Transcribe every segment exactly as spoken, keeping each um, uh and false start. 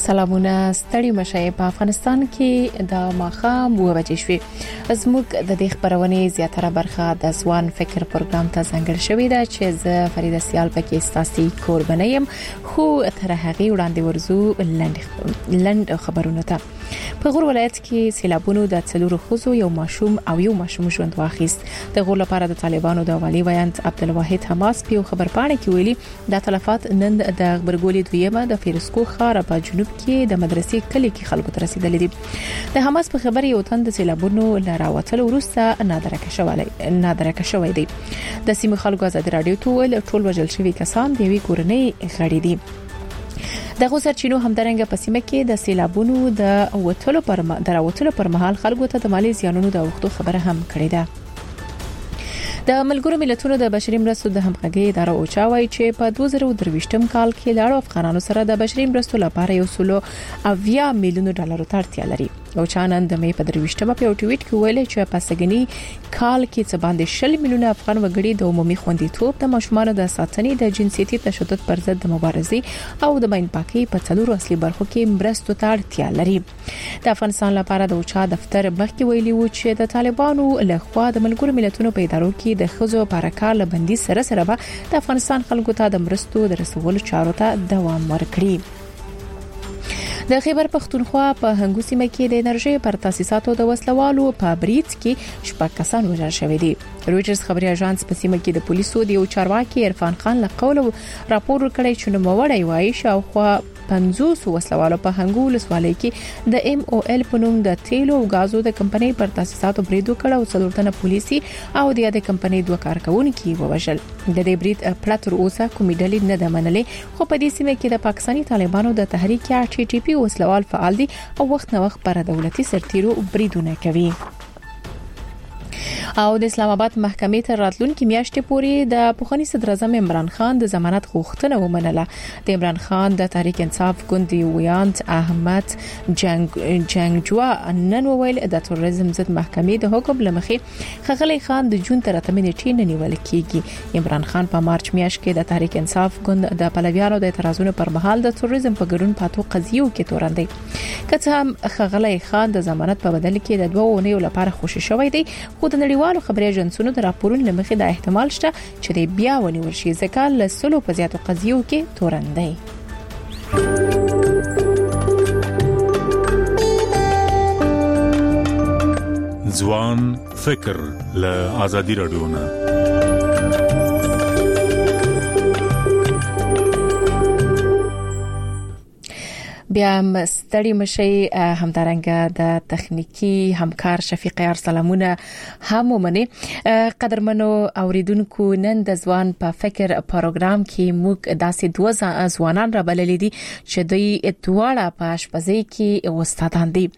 سلامونه ستړي مشه په افغانستان کې د ماخام و بجې شوې زموږ د دې خبرونه زیاتره برخه د ځوان فکر پروګرام ته ځانګړې شوې ده چې زه فریده سیال پکې ستاسو قرباني يم خو تر هغه وړاندې ورزو لند لند خبرونه ته په غور ولایت کې سیلابونو د څلورو خوځو یو ماشوم او یو ماشوم ژوند واخیست د غور لپاره د طالبانو د والی ویاند عبدالواحد حماس په خبرپاڼه کې ویلي د تلفات نن د خبرګولې دویمه د فیروسکو خار په جنوب کې د مدرسې کلی کې خلکو ته رسیدلې دي د حماس په خبري یو تند سیلابونو لراوتل وروسته نادرکه شوی نادرکه شوی دی د سیمه خلکو آزاد رادیو ټول ټول وجل شوی کسان د وی کورنۍ غړي دي دغه سرچینو همدارنګه په سیمه کې د سیلابونو د وټلو پر دراوتلو پر مهال خلکو ته د مالی زیانونو د وختو خبره هم کړې ده د ملګرو ملتونو د بشري مرستو د همغږي اداره اوچا وايي چې په دوه زره درویشتم کال کې لاړو افغانانو سره د بشري مرستو لپاره یو سلو اویا میلیون ډالر ته اړتیا لري او چانن د مې په درویشتمه په ټویټ کې ویل چې په سګنی کال کې څه باندې شل میلیون افغان وګړي د عمومي خوندیتوب د ماشومانو د ساتنې د جنسيتي تشدد پر ضد د مبارزې او د بین پاکي په څلورو اصلي برخو کې مرستو ته اړتیا لري د افغانستان لپاره د اوچا دفتر مخکې ویلي و چې د طالبانو لخوا د ملګرو ملتونو په ادارو کې د خزو پارکار لبندي سره سره به د افغانستان خلکو ته د مرستو د رسولو چارو ته دوام ورکړي د خیبر پختونخوا په هنګو سیمه کې د انرژي پر تاسیساتو د وسلوالو په بریټ کې شپږ کسان وژل شوي دي رويټرز خبري اژانس په سیمه کې د پولیسو د یو چارواکي عرفان خان له قوله راپور ورکړی چې نو موړی وایي شاوخوا پنځوس وسلوالو په هنګو لسوالۍ کې د ام او ال په نوم د تیلو او غازو د کمپنۍ پر تاسیساتو بریدو کړه او څلورتنه پولیسي او د یادې کمپنۍ دوه کارکونکو ووژل د دې برید پلاتر اوسه کومې ډلې نه د منلې خو په دې سیمه کې د پاکستاني طالبانو د تحریک یا ټي ټي پی وسلوال فعال دي او وخت نه وخت پر دولتي سرتیرو بریدونه کوي او د اسلام آباد محکمې ته راتلونکي میاشتې پورې د پوخني صدر اعظم عمران خان د ضمانت غوښتنه ومنله د عمران خان د تحریک انصاف ګوند ویاند احمد جنگ جنگجوا نن ویل د تروریزم ضد محکمې د حکم لمخې خغلی خان د جون تر اتمه نیټې نه نیول کیږي عمران خان په مارچ میاشت کې د تحریک انصاف ګوند د پلویانو د اعتراضونو پر مهال د تروریزم په ګډون پاتو قضیو کې توراندي کته هم خغلی خان د ضمانت په بدل کې د دوه اونیو لپاره خوشی شوی دی خو د نړیوالو خبري اژانسونو د راپورونو لمخې د احتمال شته چې د بیا ونیول شي ځکه له سلو په زیاتو قضیو کې توراندي ځوان فکر له ازادي رادیو نه بیا مستړی مشي همدارنګه د تخنیکی همکار شفیق یار سلامونه هم ومني قدرمنو اوریدونکو نن د ځوان په فکر پروګرام کې موږ داسې دوه ځوانان را بللې دي چې دوی اتواړه په اشپزۍ کې استادان دي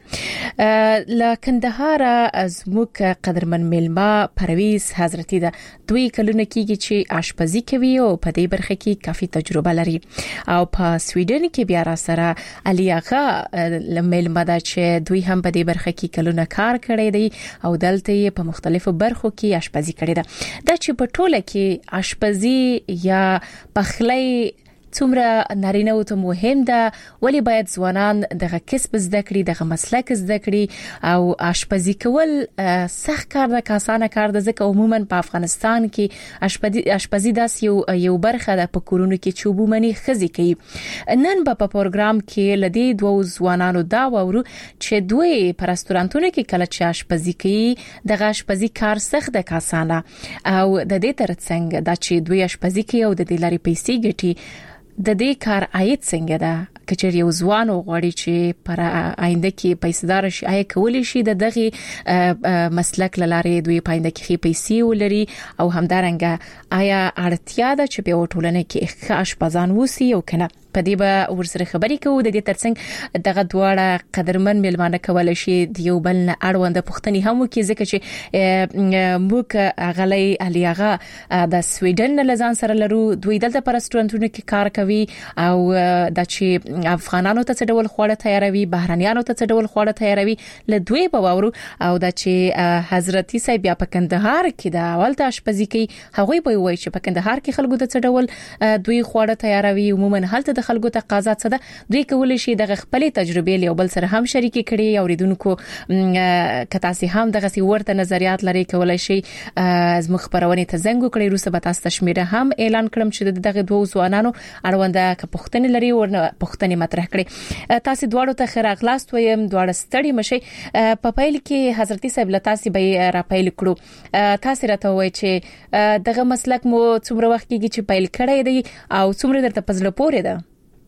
ل کندهار زموږ قدرمن میلما پرویز حضرتي ده دوی کلونه کېږي چې اشپزۍ کوي او په دې برخه کې کافي تجربه لري او په سویډن کې بیا را سره علي اغا لملما دا چې دوی هم په دې برخه کې کلونه کار کړی دی او دلته په مختلفو برخو کې اشپزي کړې ده دا چې په ټوله کې اشپزي یا پخلی څومره نارینه او ته مهم ده ولی باید ځوانان دغه کسب زده کړي دغه مسلک زده کړي او اشپزي کول سخت کار ده کاسانه کار ده ځکه عموما په افغانستان کې اشپزي اشپزي داس یو یو برخه ده په کورونو کې چوبومني خزي کوي نن په پروګرام کې لدی دوه ځوانانو دا وورو چې دوی په رستورانتونو کې کله چې اشپزي کوي دغه اشپزي کار سخت ده کاسانه او د دې ترڅنګ دا چې دوی اشپزي کوي او د دې لارې پیسې ګټي د دې کار عاید څنګه ده کچېر یو ځوان غوړي چې پر آینده کې پیسېدار شي آیا کولی شي د دغه مسلک لاره دوی پاینده کې پیسې ولري او همدارنګه آیا اړتیا ده چې په ټولنه کې ښه اشپزان وسی او کنه په دې به ورسره خبرې کوو د دې ترڅنګ دغه دواړه قدرمن ملمانه کول شي د یو بل نه اړوند پښتني هم کې ځکه چې موږ غلي الیاغه د سویډن لزان سره لرو دوی دلته پر رستورانتونو کې کار کوي او د چې افغانانو ته څه ډول خوړه تیاروي بهرانيانو ته څه ډول خوړه تیاروي له دوی په وورو او د چې حضرتي صاحب بیا په کندهار کې د اول ته اشپزي کوي هغه به وایي چې په کندهار کې خلکو ته څه ډول دوی خوړه تیاروي عموما هلته د خلکو تقاضا څه ده دوی کولای شي د خپلې تجربې له بل سره هم شریک کړي اوریدونکو کتا سي هم دغه سی ورته نظریات لري کولای شي زموږ خبرونه ته زنګ وکړي روسه به تاسو تشمیره هم اعلان کړم چې دغه دوه ځوانانو اړونده ک پښتنې لري ورنه پښتنې مطرح کړي تاسو دواړو ته خیر اغلاست ويم دواړه ستړي مشي په پایل کې حضرت صاحب لتاسي به را پایل کړو تاسو راته وای چې دغه مسلک مو څومره وخت کېږي چې پایل کړی دی او څومره درته پزله پورې ده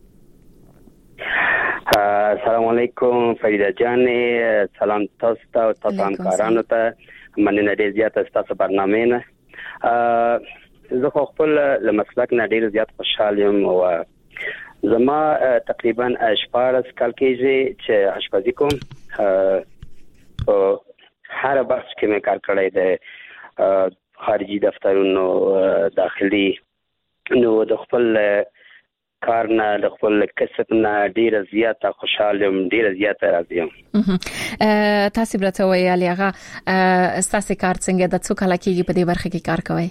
السلام علیکم فریده جان سلام تاسو ته او تاسو همکارانو ته مننه ډیر زیاته تاسو برنامه نه زه خپل له مسلک نه ډیر زیات خوشاله یم او زما تقریبا شپږ کال کېږي چې اشپزي کوم او هر بخش کې مې کار کړی دی خارجي دفترونو داخلي نو د خپل کار نه د خپل کسب نه ډیر زیاته خوشاله یم ډیر زیاته راضی یم تاسو برته ویالي هغه تاسو کار څنګه د څو کال کېږي په دې برخه کې کار کوئ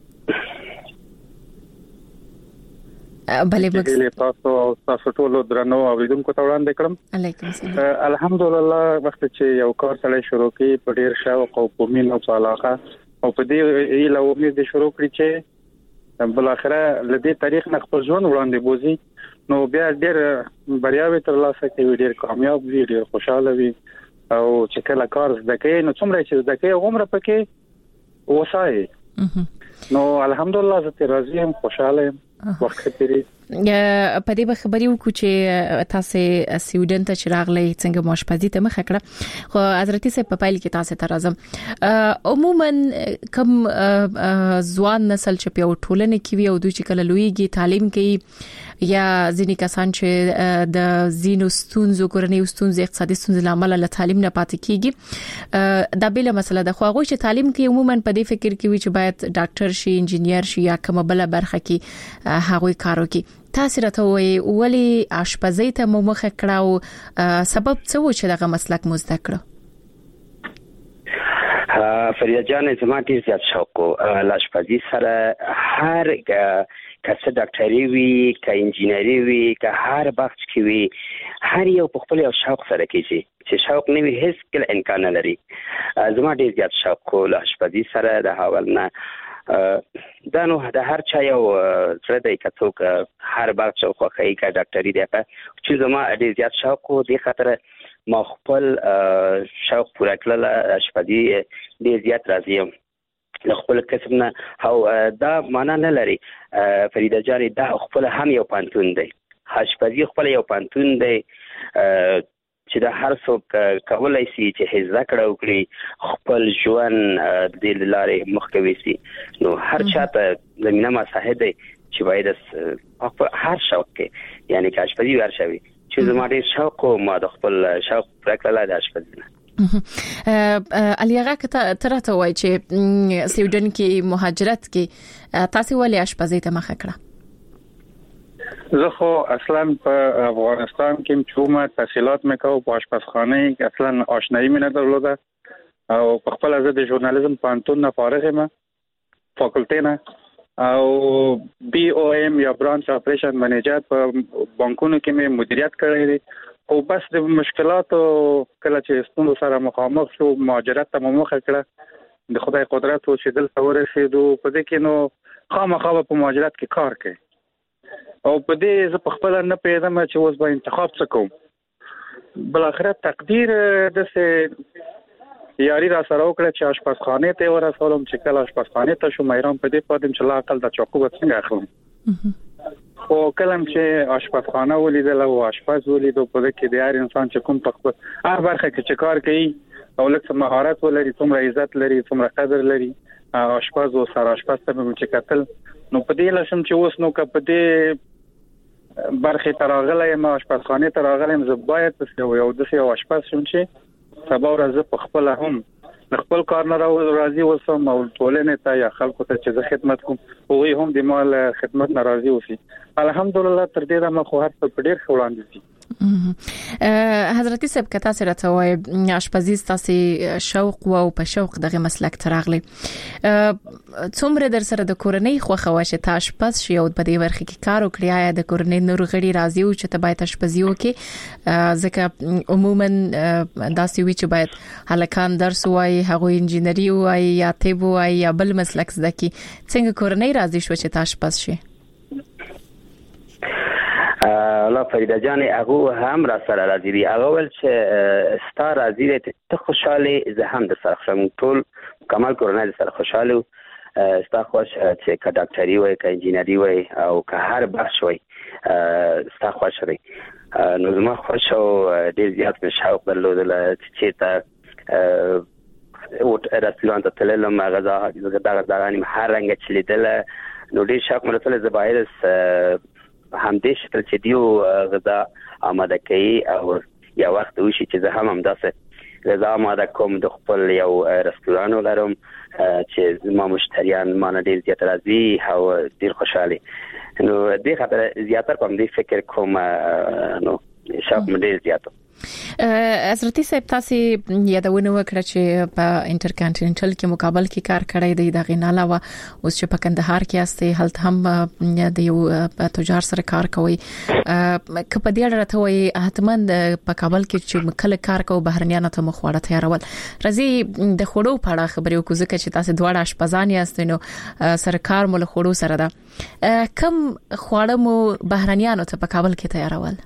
بلې بګلې تاسو تاسو ټول درنو اوریدونکو ته وړاندې کړم علیکم السلام الحمدلله وخت چې یو کار سره شروع کړي په ډیر شوق او په مینه او علاقه او په دې ایله امید شروع کړی چې بل اخره لدې تاریخ نه خپل ژوند وړاندې بوزي نو بیا ډېر بریاوي ترلاسه کوي ډېر کامیاب وي ډېر خوشاله وي او چې کله کار زده کوي نو څومره چې زده کوي عمر پکې وسای نو الحمدلله زه راضي یم خوشاله یم وخت تیری په دې خبرې وکړو چې تاسو سویډن ته چراغلې څنګه ماشپزي ته مخ کړه خو حضرت صاحب په پایل کې تاسو ته راځم عموما کم ځوان نسل چې په ټولنه کې وي او دوی چې کله لویږي تعلیم کوي یا ځینې کسان چې د زینو ستونزو کورنۍ ستونزو اقتصادي ستونزو لامل له تعلیم نه پاتې کیږي دا بل مسله ده خو هغه چې تعلیم کوي عموما په دې فکر کې وي چې باید ډاکټر شي انجینیر شي یا کومه بل برخه کې هغه کار وکړي تاسو راته وایي ولی آشپزۍ ته مو مخ کړه او سبب څه و چې دغه مسلک مو زده کړو فریده جان زما ډیر زیات شوق له آشپزۍ سره هر کسه ډاکټري وي که انجینری وي که هر بخش کې وي هر یو په خپل یو شوق سره کېږي چې شوق نه وي هیڅ کله امکان نه لري زما ډیر زیات شوق له آشپزۍ سره د حوال نه دا نو د هر چا یو سره د کڅوک هر بخش خو خوخی کا ډاکټري دی چې زما ډیر زیات شوق دی خاطر ما خپل شوق پوره کړل آشپزۍ ډیر زیات راضی یم له خپل کسب نه او دا معنا نه لري فریده جان دا خپل هم یو پانتون دی آشپزۍ خپل یو پانتون دی چې دا هر څوک کولای شي چې هزه کړه وکړي خپل ژوند د لارې مخکوي شي نو هر چاته زمينه مساعده دی چې باید هر شوق کې یعنی که آشپزۍ ورشوي چې زما ډېر شوق او ما د خپل شوق پرکړه د آشپزۍ نه الیاغه کته ترته وای چې سویډن کې مهاجرت کې تاسو ولې آشپزۍ ته مخه کړه زه خو اصلا په افغانستان کې چومه تحصیلات میکاو په آشپزخانه کې اصلا آشنایی مې نه درلوده او په خپل از د ژورنالیزم پانتون نه فارغ یم فاکولټی نه او بی او ام یا برانچ اپریشن منیجر په بانکونو کې مې مدیریت کړی دی او بس د مشکلاتو کله چې ستونزو سره مخامخ شو مهاجرت ته مخه کړه د خدای قدرت او چې دل ورسېدو په دې کې نو خامخا په مهاجرت کې کار کوي او په دې زه په خپل نه پیدم چې اوس به انتخاب څه کوم بل اخر تقدیر د سه یاري را سره وکړه چې آشپزخانه ته ورسولم چې کله آشپزخانه ته شو مېرام په دې پاتم چې لا عقل د چاقو څنګه اخلم او کلم چې آشپزخانه ولیدل او آشپز ولید په دې کې د هر انسان چې کوم په خپل هر برخه کې چې کار کوي او لکه مهارت ولري څومره عزت لري څومره قدر لري آشپز او سره آشپز ته مې چې قتل نو په دې لشم چې اوس نو که په دې برخه تراغله ما آشپزخانه تراغله زه باید یو یو د یو آشپز شم چې سبا ورځ په خپل هم خپل کار نه راضي اوسم او ټولنې ته یا خلکو ته چې زه خدمت کوم او هم د مال خدمت ناراضي اوسي الحمدلله تر دې ما خو هر څه په ډیر وړاندې دي حضرت صاحب کته سره ته وای آشپزي تاسو شوق او په شوق دغه مسلک تراغلي څومره در سره د کورنۍ خوخه واشه ته آشپز شي او په دې ورخه کې کار وکړي یا د کورنۍ نور غړي راضي او چې ته باید آشپزي وکړي ځکه عموما داسې وی چې باید هلکان درس وای هغه انجینری وای یا طب وای یا بل مسلک زده کی څنګه کورنۍ راضي شو چې ته آشپز شي؟ الله فریده جان هغه هم را سره راضي دي هغه ول چې ستا راضي دي ته خوشاله زه هم د سره خوشاله ټول کمال کورنۍ سره خوشاله ستا خوش چې که ډاکټري وای که انجینری وای او که هر بخش وای ستا خوش دی نو زما خوش او ډیر زیات په شوق درلودل چې ته او رستوران ته تللم غذا دغه دغه هر رنګ چې لیدل نو ډیر شوق مرسله زبایر همدې شتل چې دیو غذا آماده کوي او یا وخت وشي چې زه هم همداسه غذا آماده کوم د خپل یو رستوران ولرم چې ما مشتریان ما نه ډیر زیات راځي او ډیر خوشاله نو دې خاطر زیاتره کوم دې فکر کوم نو شاپ مډیر زیاتو حضرت صاحب تاسو یادونه وکړه چې په انټرکانټیننټل کې مقابل کې کار کړی دی د غیناله و اوس چې په کندهار کې استه هلته هم د یو تجار سره کار کوي که په دې اړه ته وایي حتمان په کابل کې چې مکل کار کوي بهرنیانو ته مخواړه تیارول راځي د خوړو په اړه خبرې وکړو ځکه چې تاسو دواړه آشپزان یاست نو سرکار مول خوړو سره ده کم خواړه مو بهرنیانو ته په کابل کې تیارول؟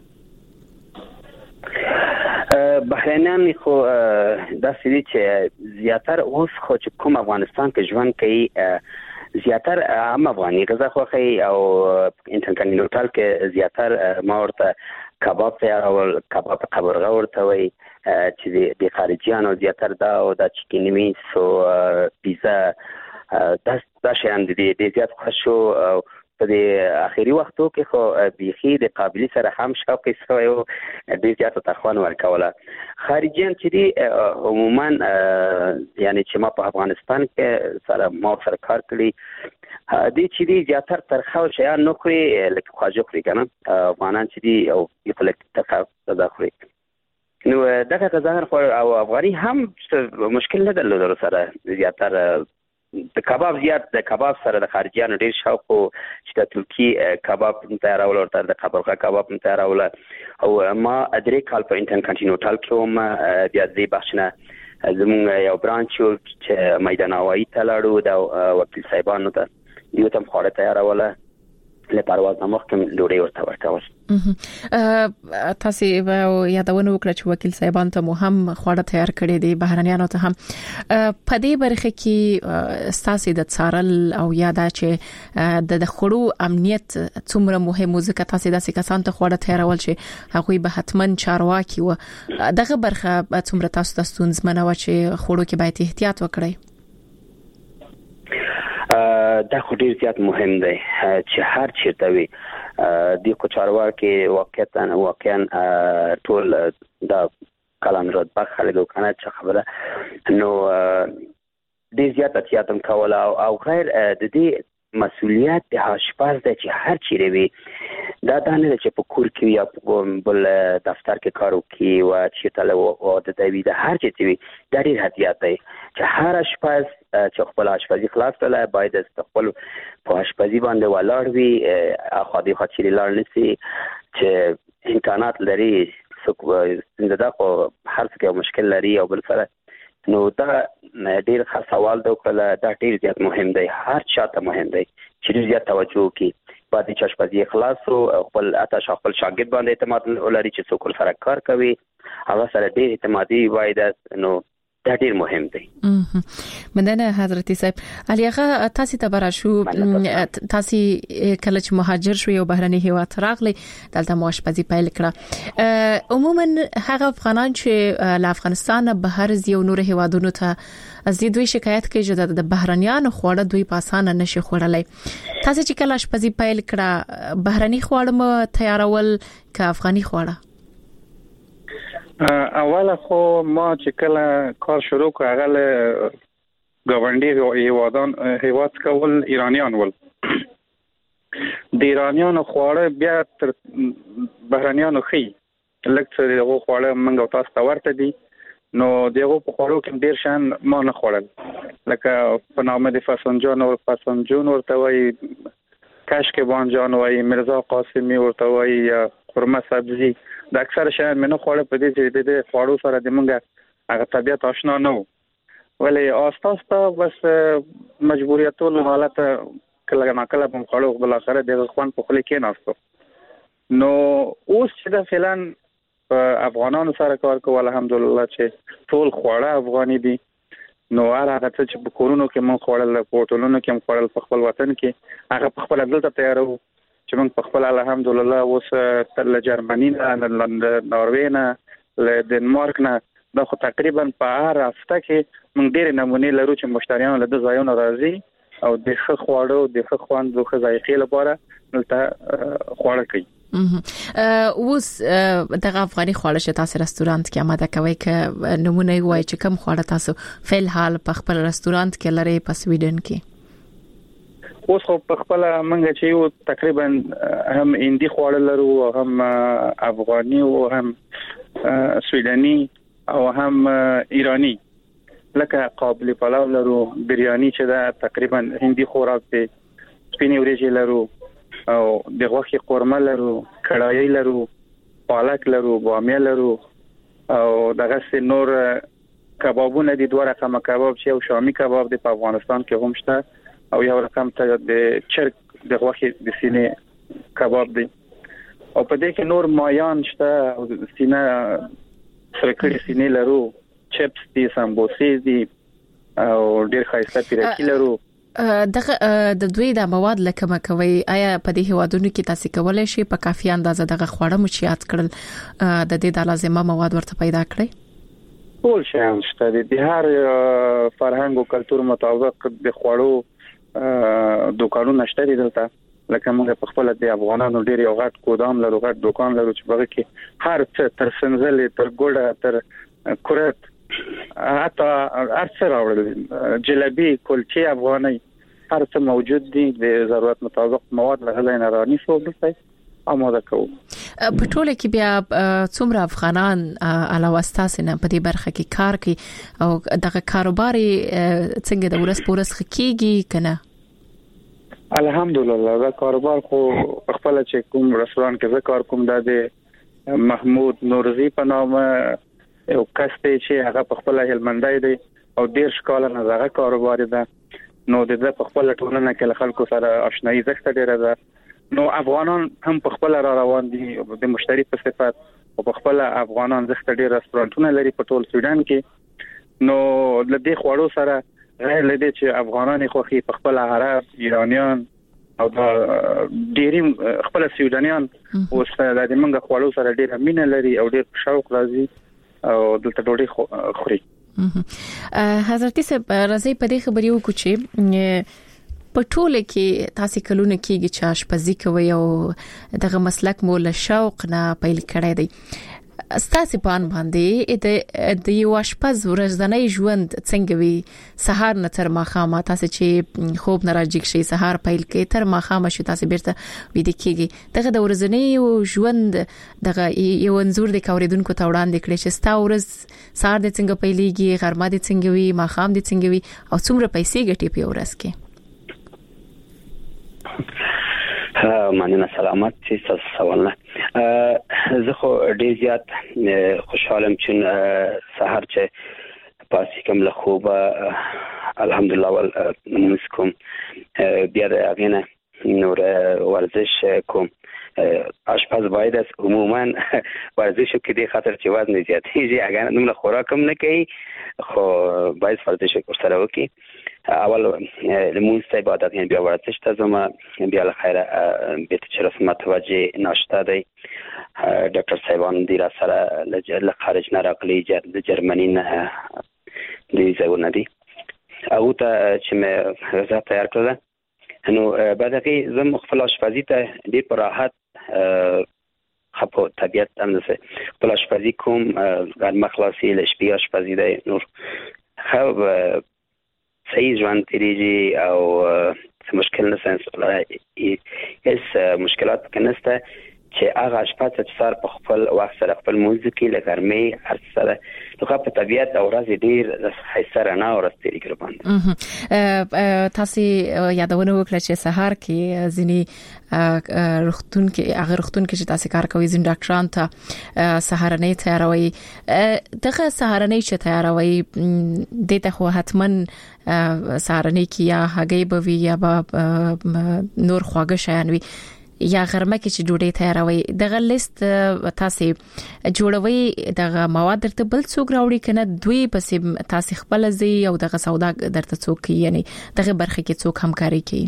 بهرنیان خو د سړي چې زیاتر اوس خو چې کوم افغانستان کې ژوند کوي زیاتر عام افغاني غذا خوخي او انټرکانټیننټل کې زیاتر ما ورته کباب تیارول کباب قبرغه ورته وي چې د خارجيانو زیاتر دا او د چکن میس او پیزا دا دا شیان دي د زیات خوشو په دې اخیری وختو کې خو بيخي د قابلیت سره هم شوق شوی او د زیات تخوان ورکوله خارجيان چې دي عموما یعنی چې ما په افغانستان کې سره ما سره کار کړی دي چې دي زیاتر ترخه شیان نو خوري لکه خواجه خوري کنه افغانان چې دي او یو لک ترخه دا خوري نو دغه ظاهر خو او افغاني هم مشکل نه درلود سره زیاتر د کباب زیات د کباب سره د خارجيانو ډیر شوق او چې د ترکی کباب تیارول ورته د قبرغه کباب تیارول او ما ادرې کال په انټرکانټیننټل کې هم بیا دې بخښنه زموږ یو برانچ چې میدان هوایی ته لاړو د وکیل صاحبانو ته دیو تم خاطر تیارول له پرواز نامخ کوم ډوډۍ ورته ورکول تاسو یادونه وکړه چې وکیل صاحبان ته مو هم خواړه تیار کړي دي بهرنیانو ته هم په دې برخه کې تاسو د څارل او یاده چې د خړو امنیت څومره مهم ځکه تاسو داسې کسان ته خواړه تیارول چې هغه به حتمن چارواکي و دغه برخه څومره تاسو د ستونزمنه و چې خړو کې باید احتیاط وکړئ دا خو ډیر زیات مهم دی چې هر چیرته وي د کوچاروالکي واقعا واقعا ټول دا کلام رد بخاله دوکانه چې خبره نو ډیر زیات احتیاط کوله او غیر د دې مسؤلیت د آشپز د چې هر چیرې وي دا د نه چې په کور کې یا په بل دفتر کې کار وکي او چې تل او د دوی د هر چیرې وي د ډیر احتیاط دی چې هر آشپز چې خپل آشپزي خلاص کړي باید د خپل په آشپزي باندې ولاړ وي اخو د خاطر لاړ نشي چې امکانات لري څنګه دا خو هر څه مشکل لري او بل سره نو دا ډیر ښه سوال دی کله دا ډیر زیات مهم دی هر چاته مهم دی چې زیات توجه وکړي باندې چې آشپزي خلاص او خپل اته خپل شاګرد باندې اعتماد ولري چې څوک سره کار کوي هغه سره ډیر اعتمادي وای دا نو دا ډیر مهم دی. مننه حضرت صاحب. علي هغه تاسو ته براشو تاسو کله چې مهاجر شو یو بهرني هیواد راغلی دلته ماشپزي پیل کړه عموما هغه افغانان چې له افغانستان بهر یو نور هیوادونو ته از دې دوی شکایت کوي چې د بهرنیانو خواړه دوی په اسانه نشي خوړلای. تاسو چې کله آشپزي پیل کړه بهرني خواړه مو تیارول که افغاني خواړه؟ اوله خو ما چې کله کار شروع کړ هغه له ګاونډي هیوادان هیواد کول ایرانیان ول د ایرانیانو خواړه بیا تر بهرنیانو خي لکه څه دغه خواړه موږ تاسو ته ورته دي نو دغه په خواړو کې ډیر شان ما نه خوړل لکه په نامه د فسنجان او فسنجون ورته وایي کشک بانجان وایي مرزا قاسمی ورته وایي یا خرمه سبزي د اکثر شان مې نه خوړل په دې چې د خواړو سره د موږ هغه طبيعت آشنا نه وو ولی آستاستا بس مجبوریتونو حالت کله نه کله په خړو بل اخره د خوان په خله کې ناستو نو اوس چې د فلان افغانانو سره کار کوي الحمدلله چې ټول خواړه افغاني دي نو هغه چې په کورونو کې مون خوړل په هوټلونو کې مون خوړل په خپل وطن کې هغه په خپل دلته تیارو چې مون په خپل الحمدلله اوس تر جرمني نه لندن ناروې نه له ډنمارک نه دا خو تقریبا په هر هفته کې موږ ډېر نمونه لرو چې مشتریان له د ځایونو راځي او د ښه خواړو د ښه خوند او ښه ذایقې لپاره دلته خواړه کوي اوس دغه افغاني خواړه چې تاسو رستورانت کې آماده کوي ک نمونه وای چې کوم خواړه تاسو فعل حال په خپل رستورانت کې لري په سویډن کې اوس خو په خپل منګه چې یو تقریبا هم هندي خواړه لرو او هم افغاني او هم سویډني او هم ایرانی لکه قابلی پلاو لرو بریانی چې دا تقریبا هندي خوراک دی سپینې وریجې لرو او د غوښې قورمه لرو کړایي لرو پالک لرو بامیه لرو او دغه سه نور کبابونه دي دوه رقم کباب چې او شامی کباب دی په افغانستان کې هم شته او یو رقم ته د چرګ د غوښې د سینې کباب دی او په دې کې نور مایان شته او سینه سرکړی سینې لرو چپس دي سمبوسې دي او ډېر خاصه پیرکی لرو دغه د دوی د مواد لکه مکوي آیا په دې هوادونو کې تاسو کولای شئ په کافي اندازه دغه خوړه مچیات کړل د دې د لازمه مواد ورته پیدا کړئ ټول شیان شته د هر فرهنګ او کلچر مطابق د خوړو دوکانونه شته دلته لکه موږ په خپل د افغانانو ډېر یو غټ ګودام لرو غټ دکان لرو چې بغه کې هر څه تر سنځلې تر ګوډه تر کورت حتی ارڅ راوړل جلبي کلچې افغاني هر څه موجود دي د ضرورت مطابق مواد له هلای نه رانی شو دلته آماده کوو په ټوله کې بیا څومره افغانان علاوه ستاسو نه په دې برخه کې کار کوي او دغه کاروبار څنګه د ورځ پورس خکېږي کنه الحمدلله دا کاروبار خو خپل چې کوم رستوران کې زه کار کوم د محمود نورزی په نامه یو کس دی چې هغه په خپل هلمندای دی او ډیر شکاله نه هغه کاروبار دی نو د په خپل ټولنه کې خلکو سره آشنایي زښت ډیره ده نو افغانان هم په خپل را روان دي د مشتری په صفت او په خپل افغانان زښت ډیر رستورانټونه لري په ټول سویډن کې نو د دې خوړو سره غیر لدې چې افغانان خوخي په خپل عرب ایرانیان او دا ډیریم خپل سویډنیان او سره د منګه خوړو سره ډیر مینه لري او ډیر شوق راځي او دلته ډوډۍ خوري حضرت صاحب راځي په دې خبرې وکړو چې په ټوله کې تاسو کلونه کېږي چې آشپزي کوي او دغه مسلک مو له شوق نه پیل کړی دی ستاسو په ان باندې د یو آشپز ورځنی ژوند څنګه وي سهار نه تر ماښام تاسو چې خوب نه راځي شي سهار پیل کې تر ماښام شو تاسو بیرته ویده کېږي دغه د ورځنی ژوند دغه یو انزور د کوریدونکو ته وړاندې کړی چې ستا ورځ سهار د څنګه پیلېږي غرمه د څنګه وي ماښام د څنګه وي او څومره پیسې ګټي په ورځ کې مننه سلامت چې تاسو سوالنه زه خو ډیر زیات خوشحالم چې سحر چې پاسې کوم له خوبه الحمدلله ول مسکم بیا د اغینه نور ورزش کوم آشپز باید از عموما ورزش کې د خاطر چې وزن زیاتېږي اگر نومره خوراک هم نه کوي خو باید ورزش وکړو وکړي اول لمونځ ته عبادت یعنی بیا ورزش ته زما بیا له خیره به طرف متوجه ناشته دی ډاکټر صاحبان دی را سره له خارج نه راغلي د جرمني نه دی ځونه دی او ته چې مې غذا تیار کړل نو بعد کې زم خپل آشپزي ته ډېر په راحت خپل طبيعت هم ده خپل آشپزي کوم ګرمه خلاصي له شپې آشپزي دی نور خو صحیح ژوند تیریږي او څه مشکل نشته هیڅ مشکلات کې نشته چې هغه اشپز چې سار په خپل وخت سره خپل موزیکي لګرمي هر سره نو په طبيعت او ورځ ډیر حسره نه ورستري کړم. تاسو یادونه وکړه چې سهار کې ځینی رختون کې هغه رختون کې چې تاسو کار کوي ځین ډاکټران ته سهارنۍ تیاروي. دغه سهارنۍ چې تیاروي د ته خو حتمن سهارنۍ کې یا هګۍ بوي یا نور خواږه شیان وي یا غرمه کې چې ډوډۍ تیاروي. دغه لیست تاسو جوړوي دغه مواد درته بل څوک راوړي کنه دوی پسې تاسو خپل ځي او دغه سودا درته څوک یعنی دغه برخه کې څوک همکاري کوي؟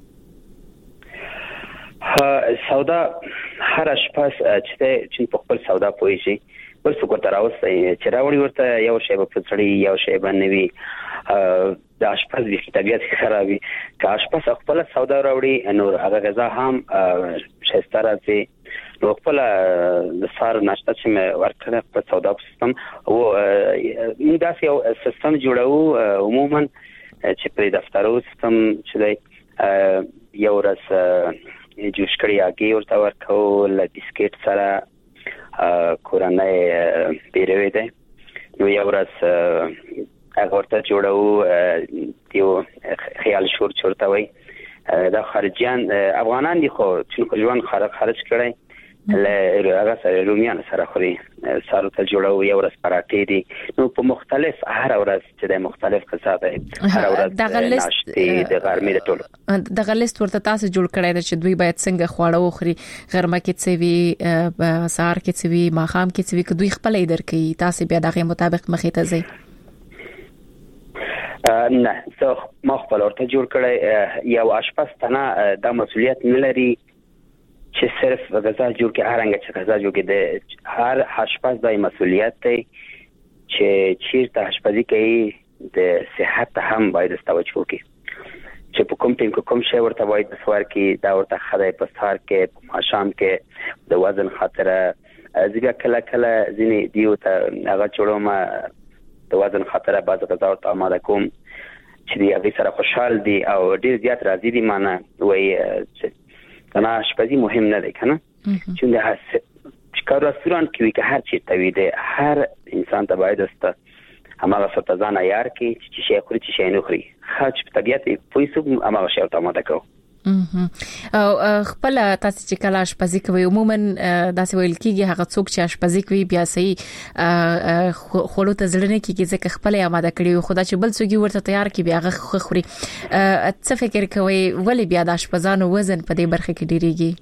ها سودا هر شپه چې چې په خپل سودا پوي شي بل څوک ورته راوستي چې راوړي ورته یو شی په پڅړی یو شی باندې د اشپز د طبيعت خرابي که اشپز خپل سودا راوړي نو هغه غذا هم شایسته راځي نو خپل د سار ناشته چې ورکړه په سودا سیستم او موږ داسې یو سیستم جوړو عموما چې په دفترو سیستم چې دی یو ورځ جوش کړی هغه ورته ورکو ل بسکټ سره کورنۍ پیروي ده نو یو ورځ هغه ورته جوړو دیو خیال شور چورته وي دا خارجيان افغانان دي خو چې ژوند خارج خارج کړي له هغه سره رومیان سره خوري سره ته جوړو یو ورځ پراټې دي نو په مختلف هر ورځ چې د مختلف غذا ده هر ورځ ناشته د غرمې د ټولو دغه لیست ورته تاسو جوړ کړی چې دوی باید څنګه خواړه وخوري غرمه کې څه وي سهار کې څه وي ماښام کې څه وي که دوی خپل درکې تاسو بیا دغه مطابق مخې ته ځئ؟ نه زه ما خپل ورته جوړ کړی یو اشپز تنه د مسولیت نه لري چې صرف غذا جوړ کې هر انګه چې غذا جوړ کې د هر اشپز د مسولیت دی چې چیرته اشپزي کوي د صحت هم باید توجه وکړي چې په کوم ټیم کې کوم شی ورته باید سوار کې دا ورته خدای په سهار کې په ماښام کې د وزن خاطر ځکه کله کله ځینې دیو ته هغه جوړوم د وزن خاطر بعض غذا او آماده کوم چې دی هغه سره خوشحال دي او ډیر زیات راضي دي معنی وای چې انا شپږی مهم نه دی کنه چې د هر رستوران کې که هر چی توی دی هر انسان ته باید است همغه ستزان عیار کې چې شي خوري چې شي نه خوري خاص په طبيعت پویسو همغه شی ته آماده کو او خپل تاسو چې کله اشپزي کوي عموما داسې ویل کیږي هغه څوک چې اشپزي کوي بیا صحیح خلو ته ځلنه کیږي ځکه خپل آماده کړي خو دا چې بل څوک ورته تیار کی بیا هغه خوري. څه فکر کوي ولی بیا د اشپزانو وزن په دې برخه کې ډیریږي؟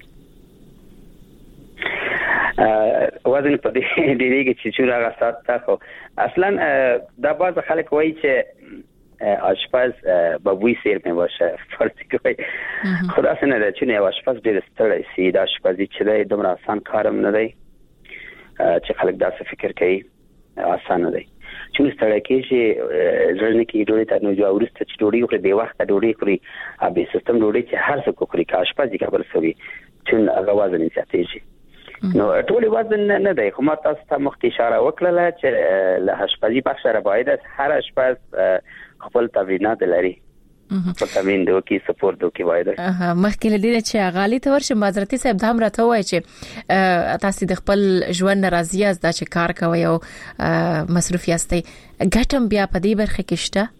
وزن په دې ډیریږي چې چې هغه سات تاسو اصلا دا باز خلک وایي چې اشپز بابوی سیر مې واشه فرض کوي خدا څنګه ده چې یو اشپز ډېر ستړی سي دا اشپزي چې دی دومره آسان کارم نه دی چې خلک دا څه فکر کوي آسان نه دی چې ستړی کېږي ځل کې ډوډۍ ته نو جو ورسته چې ډوډۍ خوري به وخت ډوډۍ خوري ابي سیستم ډوډۍ چې هر څه خوري کا اشپزي کابل سوي چې هغه وزن زیاتېږي نو ټول وزن نه دی خو ما تاسو ته مخکې اشاره وکړه چې له اشپزي بخش سره باید هر اشپز خپل تمرینات لري په تمرین دوه کې سپورت دوه کې وایي اها مخکې لدی چې غالي تور شه مازرتي صاحب د هم راته وای چې تاسو د خپل ژوند ناراضي از د چې کار کوي او مصروف یاستئ ګټم بیا په دې برخه کې شته؟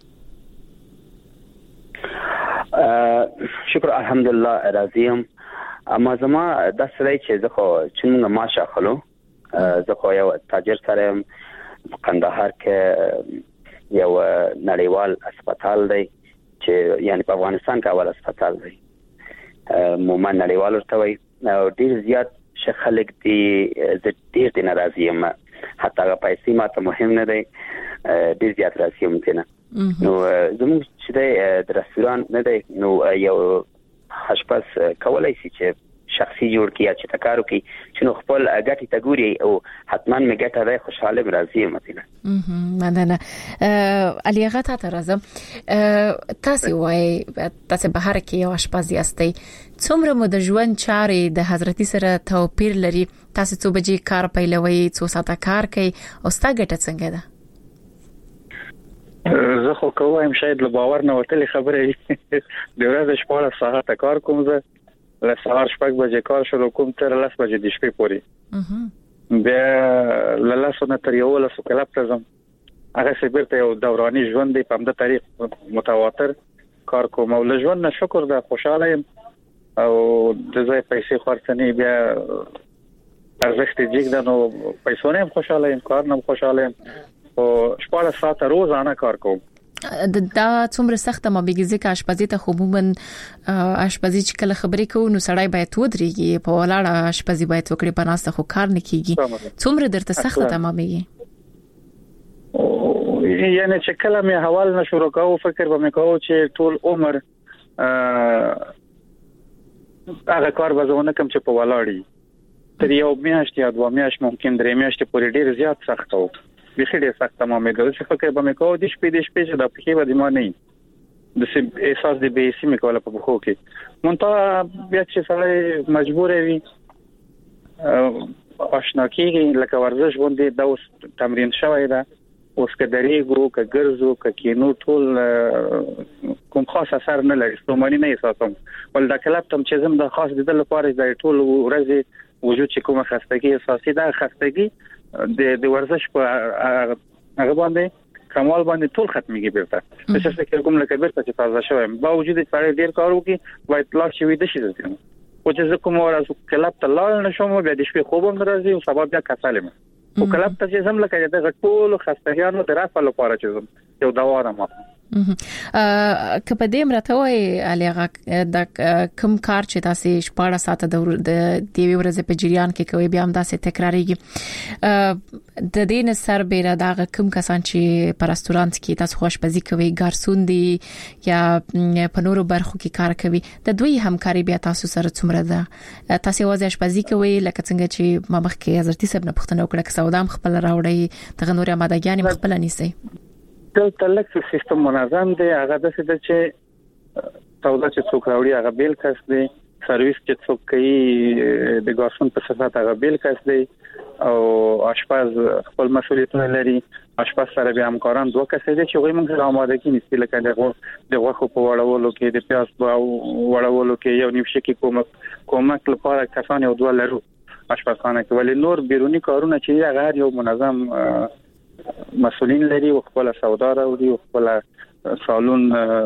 شکر الحمدلله راضیم اما زما د سړی چې زه خو چې ما شاخلو زه خو یو تاجر سره په کندهار کې یو نړیوال هسپتال دی چې یعنی په افغانستان کې اول هسپتال دی مومن نړیوال ورته وي او ډیر زیات شخلک دی د ډیر د ناراضي یم حتی هغه پیسې ماته مهم نه دی ډیر زیات راضي یم کنه نو زموږ چې د رستوران نه دی نو یو اشپز کولای شي چې شخصي جوړ کیا چې تکارو کی چې نو خپل ګټي ته ګوري او حتما مې ګټه راي خوشاله راځي مثلا مننه. علي هغه ته راځم تاسو وای تاسو بهر کې یو اشپز یاستئ څومره مو د ژوند چارې د حضرت سره توپیر لري تاسو څو بجې کار پیلوي څو ساعته کار کوي او ستا ګټه څنګه ده؟ زه خو کوم شاید له باور نه وتلې خبرې د ورځې شپږ ساعته کار کوم زه له سهار شپږ بجې کار شروع کوم تر لس بجې د شپې پورې بیا له لاسو نه تر یو لاسو کلب ته ځم هغه سیبرته یو دوراني ژوند دی په همدا تاریخ متواتر کار کوم او له ژوند نه شکر ده خوشاله یم او د ځای پیسې خرڅنی بیا ارزښت جګ ده نو پیسې نه خوشاله یم کار نه خوشاله یم او شپږ ساعته روزانه کار کوم دا څومره سخت ما بيګي ځکه آشپزي ته عموما آشپزي چې کله خبرې کوو نو سړی باید ودرېږي په ولاړه آشپزي باید وکړي په ناسته خو کار نه کیږي څومره درته سخت ته ما بيګي یعنی چې کله مې حوال نه شروع کوو فکر به مې کوو چې ټول عمر هغه کار به زونه کوم چې په ولاړی تر یو میاشت یا دوه میاشت ممکن درې میاشتې پورې ډیر زیات سخت وو بخیر ډیر سخت تمامې ده چې فکر به مې کوو د شپې د شپې چې د پخې به د ما نه د احساس د بې سیمه کوله په بخو کې مونږ بیا چې سره مجبور وي آشنا کېږي لکه ورزش باندې دا اوس تمرین شوی ده اوس کډریګو کګرزو ککینو ټول کوم خاص اثر نه لري ستوماني نه احساسوم ول دا کلب تم چې زم د خاص د لپاره د ټول ورځې وجود چې کومه خستګي اساسي دا خستګي د د ورزش په هغه باندې کمال باندې ټول ختميږي بیرته چې څه کوم لکه بیرته چې تازه شوم با وجود چې ډیر کار وکي وای اطلاع شوی د شي ځم او چې کوم ورځ کلب ته لاړ نشم بیا د شپې خوبم راځي او سبب بیا کسالم او کلب ته چې زم لکه د ټول خستګیانو درافه لپاره چې زم یو دوا نه ما ا کپه دې مرته وای علیغه د کم کار چې تاسو شپږ ساعته د دیوی ورځې په جریان کې کوي بیا هم داسې تکراریږي د دې سر بیره دا کم کسان چې په رستورانت کې تاسو خوشپزي کوي ګارسون دي یا په نورو برخو کې کار کوي د دوی همکاري بیا تاسو سره څومره ده تاسو وځي خوشپزي کوي لکه څنګه چې ما مخکې حضرت صاحب نه پوښتنه وکړه چې سودام خپل راوړي د غنوري مادهګانی خپل نیسي دلته لکه سیستم منظم دی هغه د څه د چې سودا چې څوک راوړي هغه بیل کس دی سرویس چې څوک کوي د ګارسون په صفات هغه بیل کس دی او آشپز خپل مسؤلیتونه لري آشپز سره به همکاران دوه کس دي چې موږ سره آماده کې نشي لکه دغه د غوښو په وړولو کې د پیاز په وړولو کې یو نیمشه کې کوم کومک لپاره کسان یو دوه لرو آشپزخانه کې ولې نور بیرونی کارونه چې هغه یو منظم مسؤلین لري او خپل سودا راوړي او خپل سالون